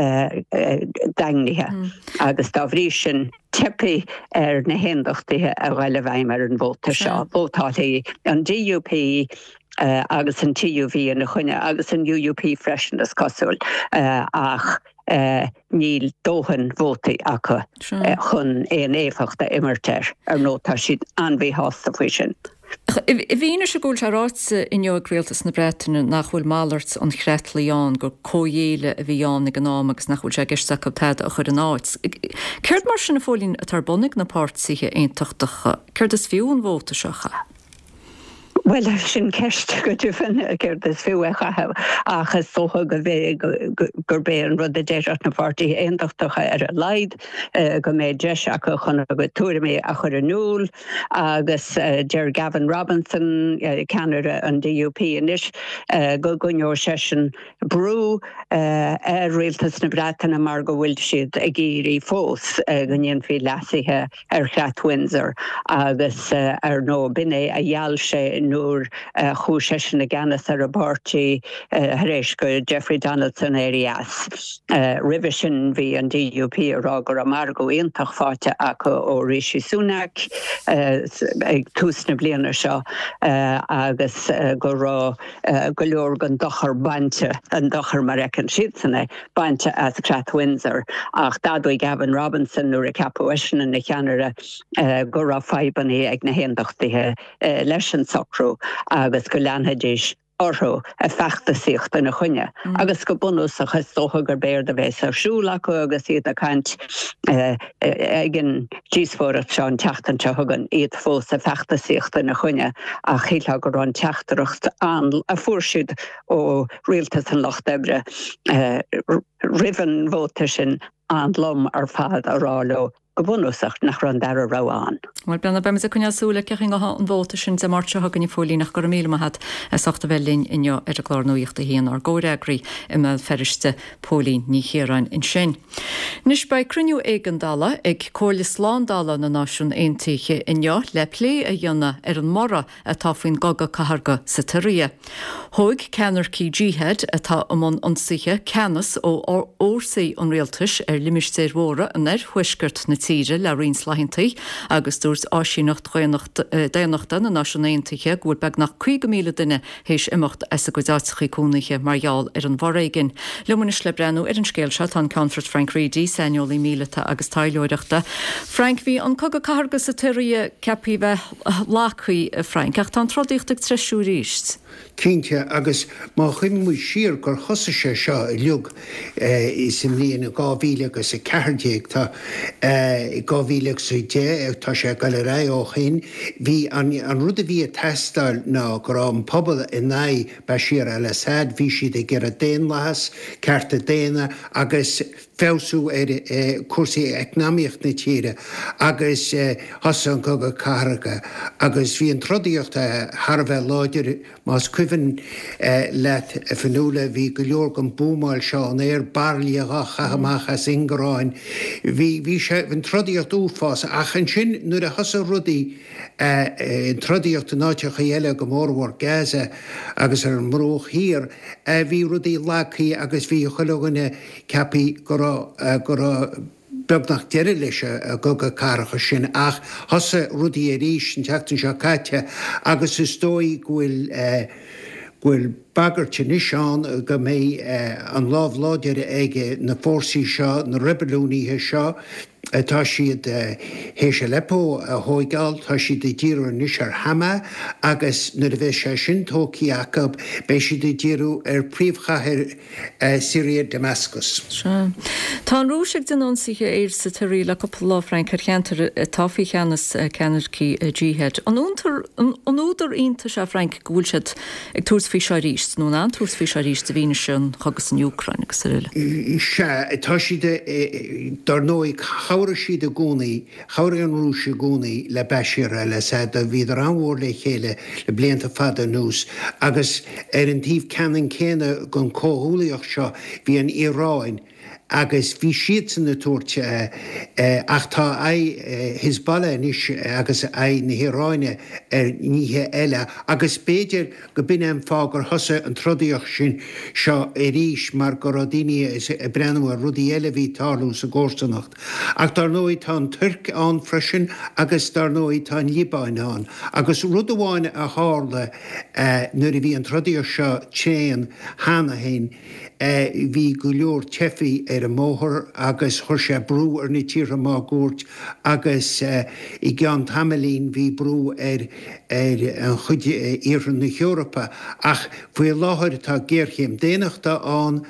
Speaker 14: daingnithe agus tá bhrí sin tepi ar na héndachtaithe a bhile bhaim ar an bhóta seo bótátaí an D U P Uh, agus an T U V in na chuine agus an U U P freisin as cosúil uh, ach uh, níl dóhan bhótaí acu uh, chun éon éifachta immerteir ar nótá siad anbhí hásta faoi sin.
Speaker 1: I bhíine se gúil ráitsa inneog réaltas na Bretainine nach bhfuil málarts an chreatlaíán gur cóhéile a bhíán ag an ám agus nach bhfuil segus sacabtáid a chur an áit. Ceirt mar sin na fólín a tar bonnig na pártsaithe aontaachtacha, ceirt is fiú an bhóta seocha?
Speaker 14: Well sin ceist go dúfan gur is fiú a chathe achas sótha go bhéh gur bé an rud a déireach na pártaí aontaachtacha ar a leid go méid deis acu chuna go túirmé a chur anúil agus dear Gavin Robinson Canada an D U P inis go gunneor sesin brú ar réaltas na Bretainine mar go bhfuil siad ag géirí fós go níon fí leasithe ar Creat Windsor agus ar nó binné a dheall sé nuair chúise sin na ganas ar a bartí rééis go Jeffrey Donaldson éas. River sin bhí an D U P ará gur a mar go ionintach fáte acu ó Rishi Sunak ag túsna bliana seo agus go rá go leor an dochar bainte an dochar mar recin siad sanna bainte as Crath Windsor ach dadú Gavin Robinson nuair a capúisina na cheanara go rá feibanna ag na héondachtaithe leis an socrú agus go leanheadis orthu a fechtasíocht in na chuine. Agus go bunús a chustócha gur béir de bheits arsúla acu agus iad a cant agin díosfórat seo an teachtainte thugan iad fós a fechtasíocht in na chuine a chéile gur an teachtarucht an a fuairsiúd ó rialtas an Loch Debre rivan bhóta sin an lom ar fad a ráló go bunúsach nach ran dar a ráán.
Speaker 1: Mar bena be a cunne súla cechin go an bhóta sin sa marse hagan í fólí nach go mí hat a soachta bhelín inne ar a glárnúíochtta híon ar ggóreagraí i me ferrichte pólín ní chéráin in sin. Nis bei cruniú éigendala ag cóla slándala na náisiún aontaithe inne le lé a dhéanana ar an mora atá faoin gaga catharga sa taria. Thóg ceanarcí Jihad atá amón ionsaithe ceannas ó órsaí an réaltais ar limis séirhóra an air thuisgurt na tíre le rins lahintaí agus dúirs áisiínacht déanachta na náisiúnaontaithe gúil beag nach chuig míle duine hééis imimecht as a go dáitichaí cúnaiche margheall ar an bharréigen. Lumanis le brenn ar an scéil se an Conference Frank Reedy seniolí míleta agus taileoireachta. Frank bhí an cogad catharga sa tuirí cepi bheith láchaí Frank ach tá trodíochtach treisiú ríist.
Speaker 15: Cínte agus má chuin mu siar gur chosa sé seo i leog is im líon gáhíle agus a cehardéag tá gáhíleach sa dé ag tá sé go le rá ó chin hí an rud a bhí a testáil ná gur an pobl in ná Bashir al-Assad bhí siad ag gur a déan lehas ceart a déana agus féú ar cuasaí eicnáíocht na tíre agus hosan go go catharga agus bhí an trodíochta Harbheith láidir más cuihann leat a fanúla bhí go leor an búmáil seo an éir barliacha chahamachas ingaráin. Bhí bhí sé an trodíocht úfás ach an sin nuair a hosa rudaí an trodíocht an áiteach eile go mórhhar Gaza agus ar an mróch hir bhí rudaí lechaí agus bhí chuileganna cepaí go beg nach deire leis a go go caracha sin ach thosa rudaí a ríis an teachtain seo caite agus is dói ghfuil ghfuil bagarte níosán go mé an lámh láidir ige na fórsaí seo na rebelúníthe seo tá siad hééis a lepó a thóigáil tá siad i ddíú níos ar hama agus nuair a bheith sé sin tócaí Jacob bé siad i ddíú ar príomhchathir Syria Damascus.
Speaker 1: Tá rúiseach den ionsaithe éir sa tarí le go lá Frank ar cheantar táfií cheannas ceanarcí Jihad. An úidir ionta se Frank gúil siad ag tús fí se ríist nó an tús fí se ríist a bhíine sin chugus an Ucrain agus riile.
Speaker 15: Se tá siad dar nóig Chaura siad a gúnaí, chaura an rúise gúnaí le Bashir al-Assad a bhí ar anhór le chéile le blianta fada nús agus ar an tíomh ceann céine gon cóthúlaíoch seo bhí an Iráin agus bhí siad san na tuairte ach tá é Hezbollah níos agus é na Iráine ar níthe eile agus béidir go bine an fá gur thosa an trodíoch sin seo i ríis mar go daine is brenn a rudaí eile bhí talú sa gcóstannacht. Ach dar nóid tá an Turc an freisin agus dar nóid tá an Líbáin an. Agus rud amháin a hála nuair a bhí an trodíoch seo téan hána hain bhí go leor tefií ar a móthir agus chuir sé brú ar na tíre má gúirt agus i gceann tamlín bhí brú ar an chud iarran na Eorpa ach bhfuil láthir tá géirchéim déanaachta an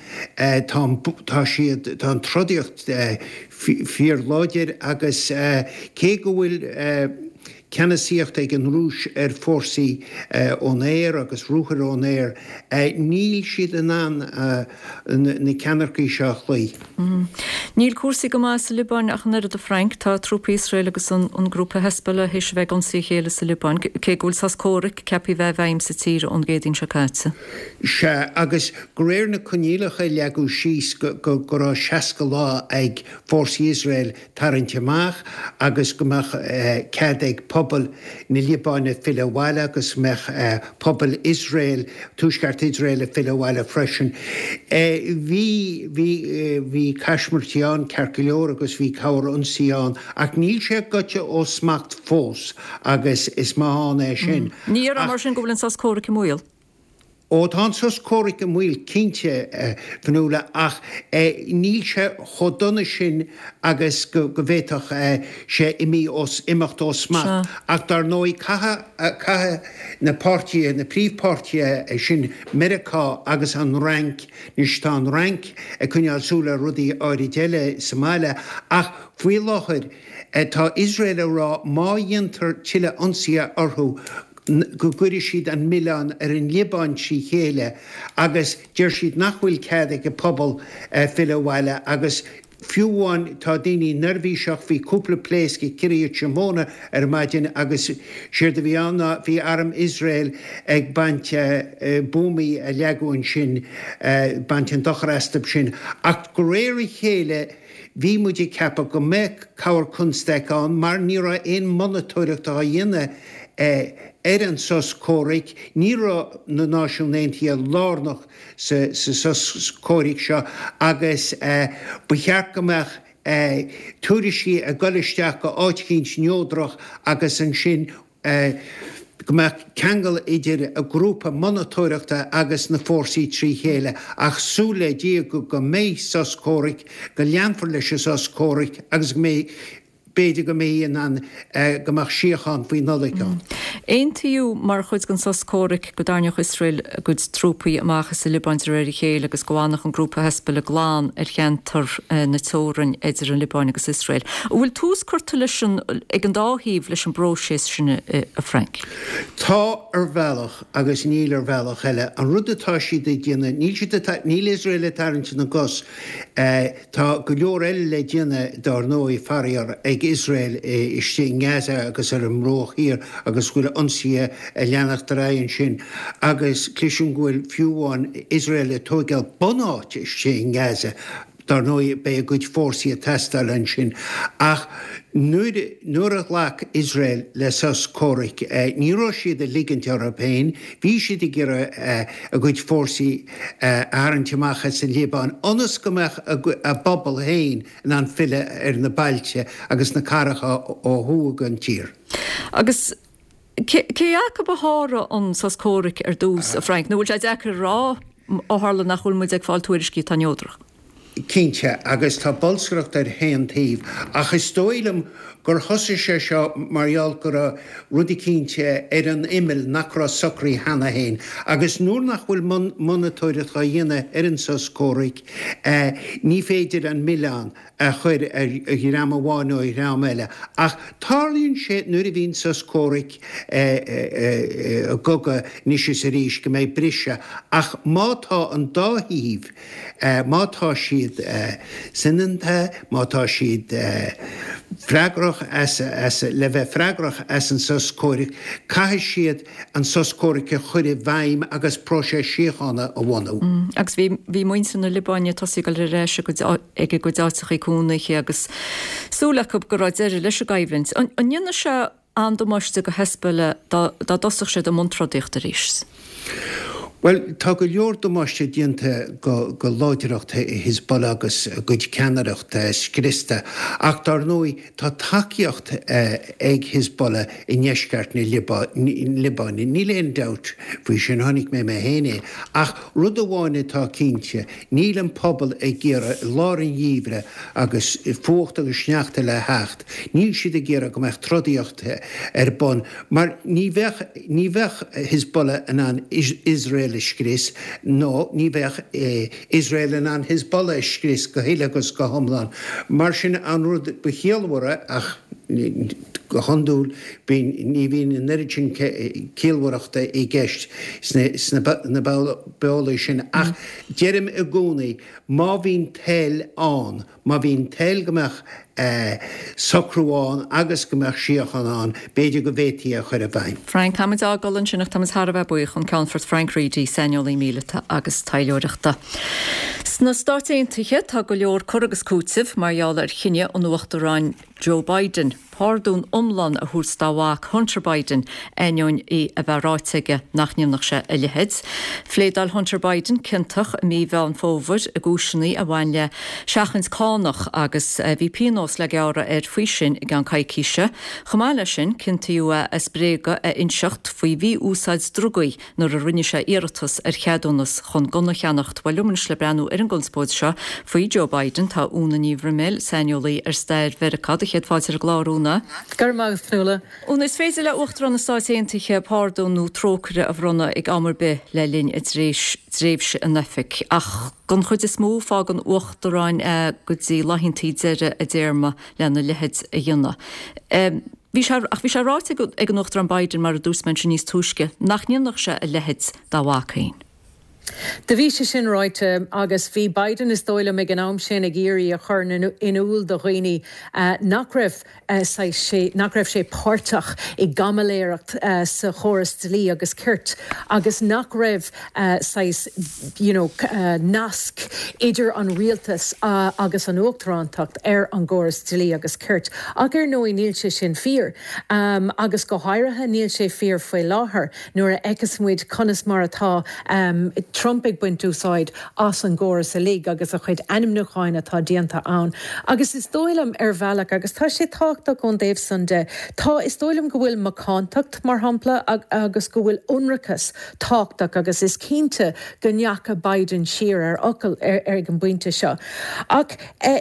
Speaker 15: tá siad tá trodíocht fíor láidir agus cé go bhfuil ceanasíocht ag an rúis ar fórsaí ón éir agus rúchar ón éir níl siad an an na ceanarcaí seo chlaí.
Speaker 1: Níl cuasaí go más sa Libáin ach nuair a Frank tá trúpa Israel agus an grúpa Hezbollah hééis bheith an sí chéile sa Libáin cé gúil sas córic cepi bheith bheim sa tíre ón géadín se caite.
Speaker 15: Se agus go réir na conílacha leagú síos go rá seaca lá ag fórsaí Israel tarint amach agus gomach cead ag pobl na Libáine fillhile agus me pobl Israel, túsgart Israel a fillhile freisin. Bhí hí caiismartíán cearcailleoir agus bhí cabhar ionsaíán ach níl sé gote ó smacht fós agus is máán é sin.
Speaker 1: Ní ar mar sin gohfuiln sas córa múil.
Speaker 15: Ó tá sos córic a mhuiil cínte fanúla ach níl se chodonna sin agus go bhéach sé imí os imimecht ó smacht. Ach dar nói cathe na pártí na príomhpártí sin Americá agus an rank níos tá an rank a chunealsúla rudaí áirí déile Somália ach faoi láthir tá Israel a rá má dhéantar tiile ionsaí orthú go gcuidir siad an Milán ar an Libán sí chéile agus deir siad nachhfuil cead go pobl fillhile agus fiúháin tá daoine nervhíseach bhí cúpla pléis go ciríod semóna ar maidin agus siir de bhí anna bhí arm Israel ag bainte búmaí a leagúin sin baint an dochrastab sin ach go réir chéile bhí muidir cepa go méid cabhar chunsteán mar ní ra éon monitúireacht a dhéine ar an sos córic, ní ra na náisiúnéintí a lárnach sa sos córic seo agus bucheart gomeach túrisí a golisteach go áitcíns neódrach agus an sin go meach cheangal idir a grúpa monitúireachta agus na fórsaí trí chéile ach súla dí go go méid sos córic go leanfar leis sos córic agus go méid béidir go méon an goach siochan faoi nolaán.
Speaker 1: Aontaíú mar chuid gan sos córic go darneach Israel a go trúpaí amachchas sa Libáin réir chéile agus gohánach an grúpa hespel a gláán ar cheantar na tóran idir an Libáin agus Israel. Bhfuil tús chuirta leis ag an dáhíomh leis an bróséis sinna a Frank.
Speaker 15: Tá ar bhealach agus níl ar bhealach eile an rudatá siad déine níl Israel tarint na gos tá go leor eile le déine dar nó i faríar ag Israel is sé Gaza agus ar an mróch hir agus bhfuil ionsaí a leannacht raon sin agus cliisiún ghfuil fiúháin Israel a tógáil bonáit is sé Gaza dar nó be a good fórsaí a testáil an sin ach nuair a ghlach Israel le sos córic ní rá siad a ligint Européin, bhí siad i ggéire a good fórsaí áirinteach sa Libán onas gomeach a bobbal héin in an fille ar na bailte agus na caracha ó thuúg an tír.
Speaker 1: Agus cé acha bhára an sos córic ar dús a Frank, nó bhfuil ag rá ó hála nach bhfuil muid ag fáil tuairiscí tá neódrach.
Speaker 15: Cínte agus tá bolscreacht ar héantaobh ach is dóilem gur thosa sé seo marall gur a rudí cínte ar an imil nachrá socraí hena héin agus nuair nach bhfuil monitúireacht a dhéine ar an sos córic ní féidir an Milán a chuir ar ghram amháin ó ghram eile ach tálíonn sé nuair a bhíonn sos córic goga níos is a ríis go méid brise ach mátá an dáhíomh mátá siad sinnanta mátá siad freigrach le bheith freigrach as an sos córic caiith siad an sos córic a chuir bhaim agus próise siochanna a bhhaú.
Speaker 1: Agus bhí muinsan na Libáine tosí go le réise ag go dáteach cúnaché agus súlaach go ráid éidir leis a gaiimhint. An dhéana se an domáiste go hespele dá dosach sé do mntradíocht a ríis.
Speaker 15: Well, tá go leor domáiste dionanta go go láidireachta Hizballah agus go ceannaireachta scrista ach dar nói tá takeíocht ag Hizballah i neisceart na Libáine. Ní léon doubt faoi sin tháinig mé me héine ach rud amháine tá cínte níl an pobl ag ggéire lárin dhíomhre agus fócht agus sneachta le hecht. Níl siad a ggéire go meach trodíochta ar bon mar ní bheith Hizballah in an Israel Scris, nó ní bheith Israel an Hizballah scris go héile agus go thomláin. Mar sin an rud bechéalhra ach go handúil ní bhíon an neidirtin céalhreachta i gceist na beála sin ach dearm a gcónaí má bhíon tail an, má bhíon tail gomeach socrúáin agus gomeach siochan an beidir go bhétaí a chuir a bhaim.
Speaker 1: Frank Hamid ágalann sinach tamas Har bheith buich an Confort Frank Reedy seniolí míleta agus taileoireachta. Sna státaontaithe tá go leor choragus cútsamh marall ar chinne an nuachtarráin Joe Biden. Pardún omlan a hústáhaach Hunter Biden aineoin í a bhráiteige nach níomnach se a lehead. Flédal Hunter Biden cintach mí bhean fómhar a gúisinaí a bhainle seachans cánach agus bhí pinós le geara ar faoi sin i gan caiicíise. Chomáile sin cintíú a spréga a inseacht faoi bhí úsáid drugaí nuair a rinne se iiritas ar cheadúnas chun gona cheannacht bhil lumanis le breanú ar an gulspóid seo faoi Joe Biden tá úna níomhar mil seniolaí ar stair vericad a chéad fáilte ar glárúna.
Speaker 16: Gar mág fnúla.
Speaker 1: Ún is féidir le uachtar an stáisiantaithe pardúnú trócre a bhronna ag amar be le linn i dréimhse an nefic. Ach gan chud is mó fá an uachtaráin go dtí lahinntaí deire a déirma lena lehead a dhéanana. Ach bhí sé ráite ag an uachtar an Biden mar a dúsmen sin níos túisce nach níonach se a lehead dáhacain.
Speaker 16: De bhí sé sin ráite agus bhí Biden is dóile me an am sin a géirí a chur in úl do chuoine nach raibh sé páirteach i gamaléireacht sa choras lí agus cirt agus nach raibh nasc idir an rialtas agus an uachtarántacht ar an gcóras lí agus cirt. Agur nó níl sé sin fír agus go háirithe níl sé fír foioi láthair nuair a eicesmuid conas mar atá Trump ag buint úsáid as an gcóras a lí agus a chuid animnúcháin atá díanta ann. Agus is dóilem ar bhealach agus tá sé táachta ón Dave Sunday. Tá is dóilem go bhfuil macántacht mar hampla ag, agus go bhfuil unrachas táachtaach agus is cínte go neacha Biden siar ar ocail ar, ar an buinte seo. Ach eh,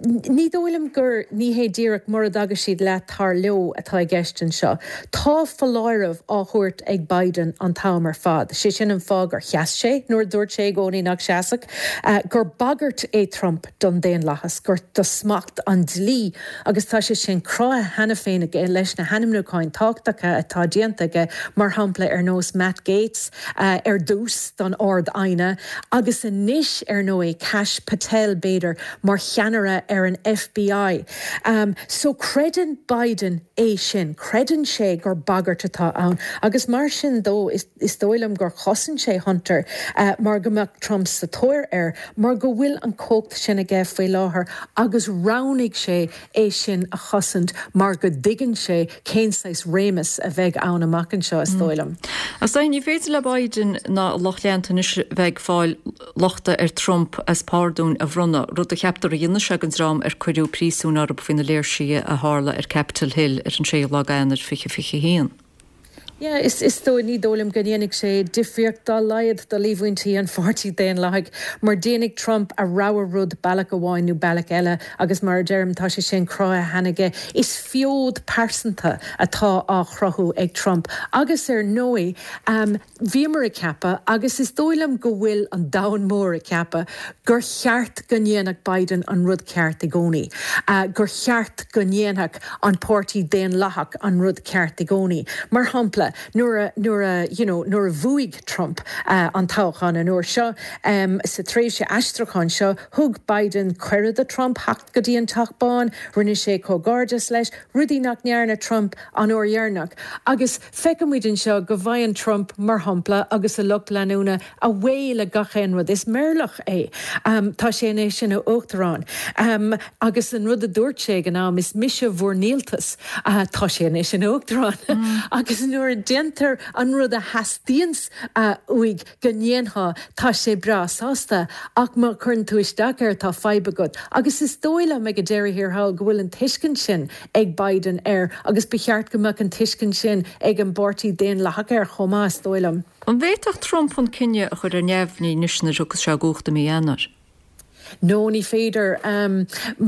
Speaker 16: ní dóilem gur ní hé díreach mar agus siad le tar leo atá gceistin seo. Tá faláirmh áthúirt ag Biden an támar fad. sé sin an fág ar cheas sé nuair dúirt sé gcónaí nach seasadh, uh, gur bagart é Trump don déon lachas, gur do smacht an dlí agus tá sé sin crátha hena féin aige leis na hanimnúcháin táachtacha atá díanta aige mar hampla ar nós Matt Gaetz uh, ar dús don ord aine agus in níis ar nó é Kash Patel Bader mar cheanara ar an F B I. Um, so credan Biden é sin, credan sé gur bagart atá ann agus mar sin dó is, is dóilem gur chosan sé Hunter uh, mar go meach Trump sa tóir ar mar go bhfuil an cócht sin aige faoi láthair agus ránig sé é sin a chosant mar go digan sé cénsáis rémas a bheith ann amach an seo is dóilem.
Speaker 1: As dain ní féidir le Biden na lochleantain is bheith fáil lochta ar Trump as pardún a bhronna rud a cheaptar a dhéanana segann rám ar chuirú prísún ar faoin na léirsí a hála ar Capitol Hill ar an sé lágáinar fiche fiche héan.
Speaker 16: Ja, yeah, is is tó ní dólam go dhéananig sé difriocht dá laiad do líomhaintí an fortí déan leig mar déananig Trump a ráhar rud bailach amháin nó bailach eile agus mar deirm tá sé sin crá hanige is fiód persanta atá á chrothú ag Trump agus ar nói um, bhímar a ceappa agus is dóilam go bhfuil an dain mór a ceappa gur cheart go ndéanaach Biden an rud ceart i gcónaí uh, gur cheart go ndéanaach an pórtí déan lethach an rud ceart i gcónaí mar hampla nuair a you know nuair a bhuaigh Trump uh, an táchán an nuair seo um, sa tréimhse eisteachán seo thug Biden cuireadh a Trump hacht go dtí an tachbáin rinne sé cógáirdeas leis rudí nach nearna Trump an uair dhearnach agus feicimid an seo go bhain Trump mar hampla agus a lucht leanúna a bhfuil a gachéan rud is méirlach é um, tá sé é sin a uachtarán um, agus an rud a dúirt sé gan ná is mise bhórníaltas uh, tá sé é sin a uachtarán mm. agus nuair dentar an rud a hastíons uig gnéantha tá sé bra sásta ach má chun tú isteach ar tá feibeagad agus is dóile me go déir hir hall go bhfuil an tuiscin sin ag Biden ar agus becheart go meach an tuiscin sin ag an bortí déan lethach ar chomá is dóilem.
Speaker 1: An bhéach Trump an cinne a chur ar neamhní nisna agus se gúchta mí anar.
Speaker 16: No ní féidir um,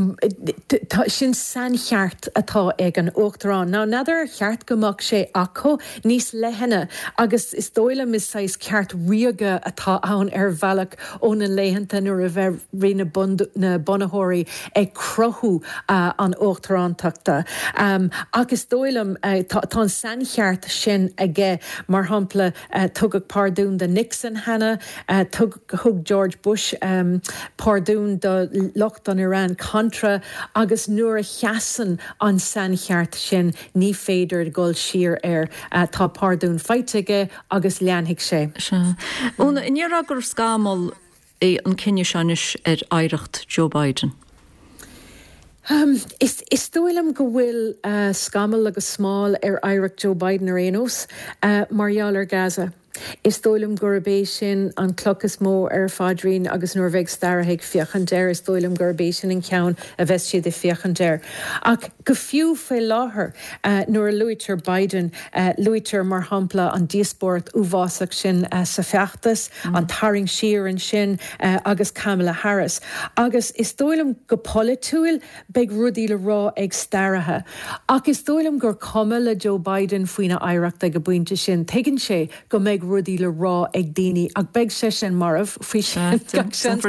Speaker 16: sin san cheart atá ag an uachtarán. Ná nadidir cheart gomach sé acu níos lehanana agus is dóilem is sais ceart riaga atá ann ar bhealach ón an léhananta nuair a bheith rina na bonathirí ag crothú uh, an uachtarántaachta. Um, agus dóilem uh, tá san cheart sin aige mar hampla uh, tugad pardún de Nixon hena, uh, tug thug George Bush um, pardún do locht an Iran contra agus nuair a cheasan an san cheart sin ní féidir gol siar ar uh, tá pardún feiteige agus leanhiigh sé.
Speaker 1: Úna iníar agur scámal é an cinne seanis ar éireacht Joe Biden.
Speaker 16: Um, is is dóilem go bhfuil uh, scamal agus smáil ar Iric Joe Biden ar éos uh, Marial ar Gaza. Is dóilm gurabéis sin an clochas mó ar fádrín agus nuair bheith stairthaigh fiochantéir is dóilm gurabéis sin in ceann a bheith siad i fiochantéir. Ach go fiú fé láthair uh, nuair luítear Biden uh, luítear mar hampla an díospórt uásach sin uh, sa feachtas, mm. an taring siar an sin uh, agus Kamala Harris. Agus is dóilm go politúil beag rudí le rá ag stairthe. Ach is dóilm gur cuma le Joe Biden faoine Ireacht ag go buinte sin. Tegann sé go méid rudí le rá ag daoine ag beag sé sin marmh fao sin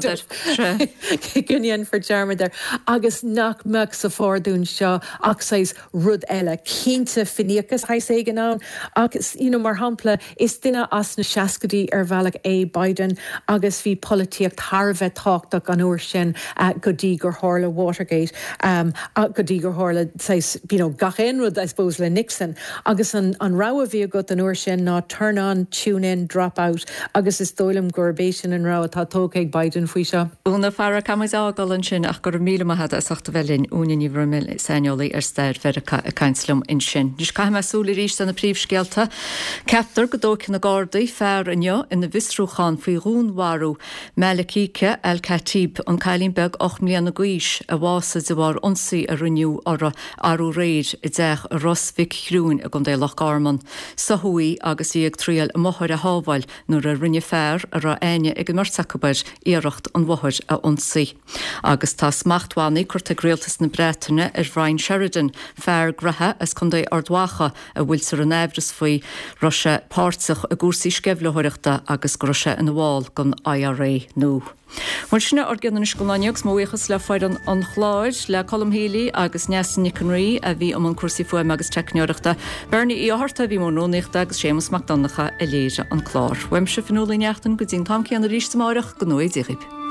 Speaker 16: Guníon for Germaidir agus nach meach sa fárdún seo ach sais rud eile cínta finíochas ha sé gan ná agus you know, mar hampla is duine as na seacadí ar bhealach é Biden agus bhí polítíocht tharbheith táchtach an uair sin uh, go dtí gur hála Watergate um, go dtí gur hála you know, gach éonrad I suppose le Nixon agus an, an rá a bhí go an uair sin ná turn on, tune in, drop out agus is dóilm gurbéisisin an rá atá tócaigh Biden faoi seo.
Speaker 1: Úna fear camas ágal an sin ach gur míle maithe a achta bhelinn únaí bhmil seinolaí ar stair Verica a caiinslum in sin. Dís caiim súla ríist an na príomhscealta. Ceaptar go dócin na Gardaí fear inneo ina visrúchan faoi rúnharú Melachíce El Khatib an cailín beg och mbliana gaois a bhása de bharionsaí a riniu ar arú réid i d deich a Rosvic Hrún a gon dé Loch Garman. Sahuí agus í ag tríal a mothir a hábhail nuair a rinne fearr a ra aine ag an marsacabair iirecht an bhathir aionsaí. Agus tá smachthánaí chuirta gréaltas na Breataine ar Ryan Sheridan fearr gratha as chun dé ardhacha a bhfuil sa an éibhras faoi Roise páirteach a gúsaí scebhlethireachta agus groise an bháil gon I R A nó. Mar sinna ar gan is gonaíogus móíchas le fáid an, an chláid le Colm Healy agus Nesan Nicanrí a bhí am an cuasaí fuaim agus teicneoireachta. Bernie í áharta bhí mór nóíochta agus Séamus Macdonacha a léire an chlár. Weim se fanúlaí neachtain go dtín tamcií an a ríiste máireach go nóid díghib.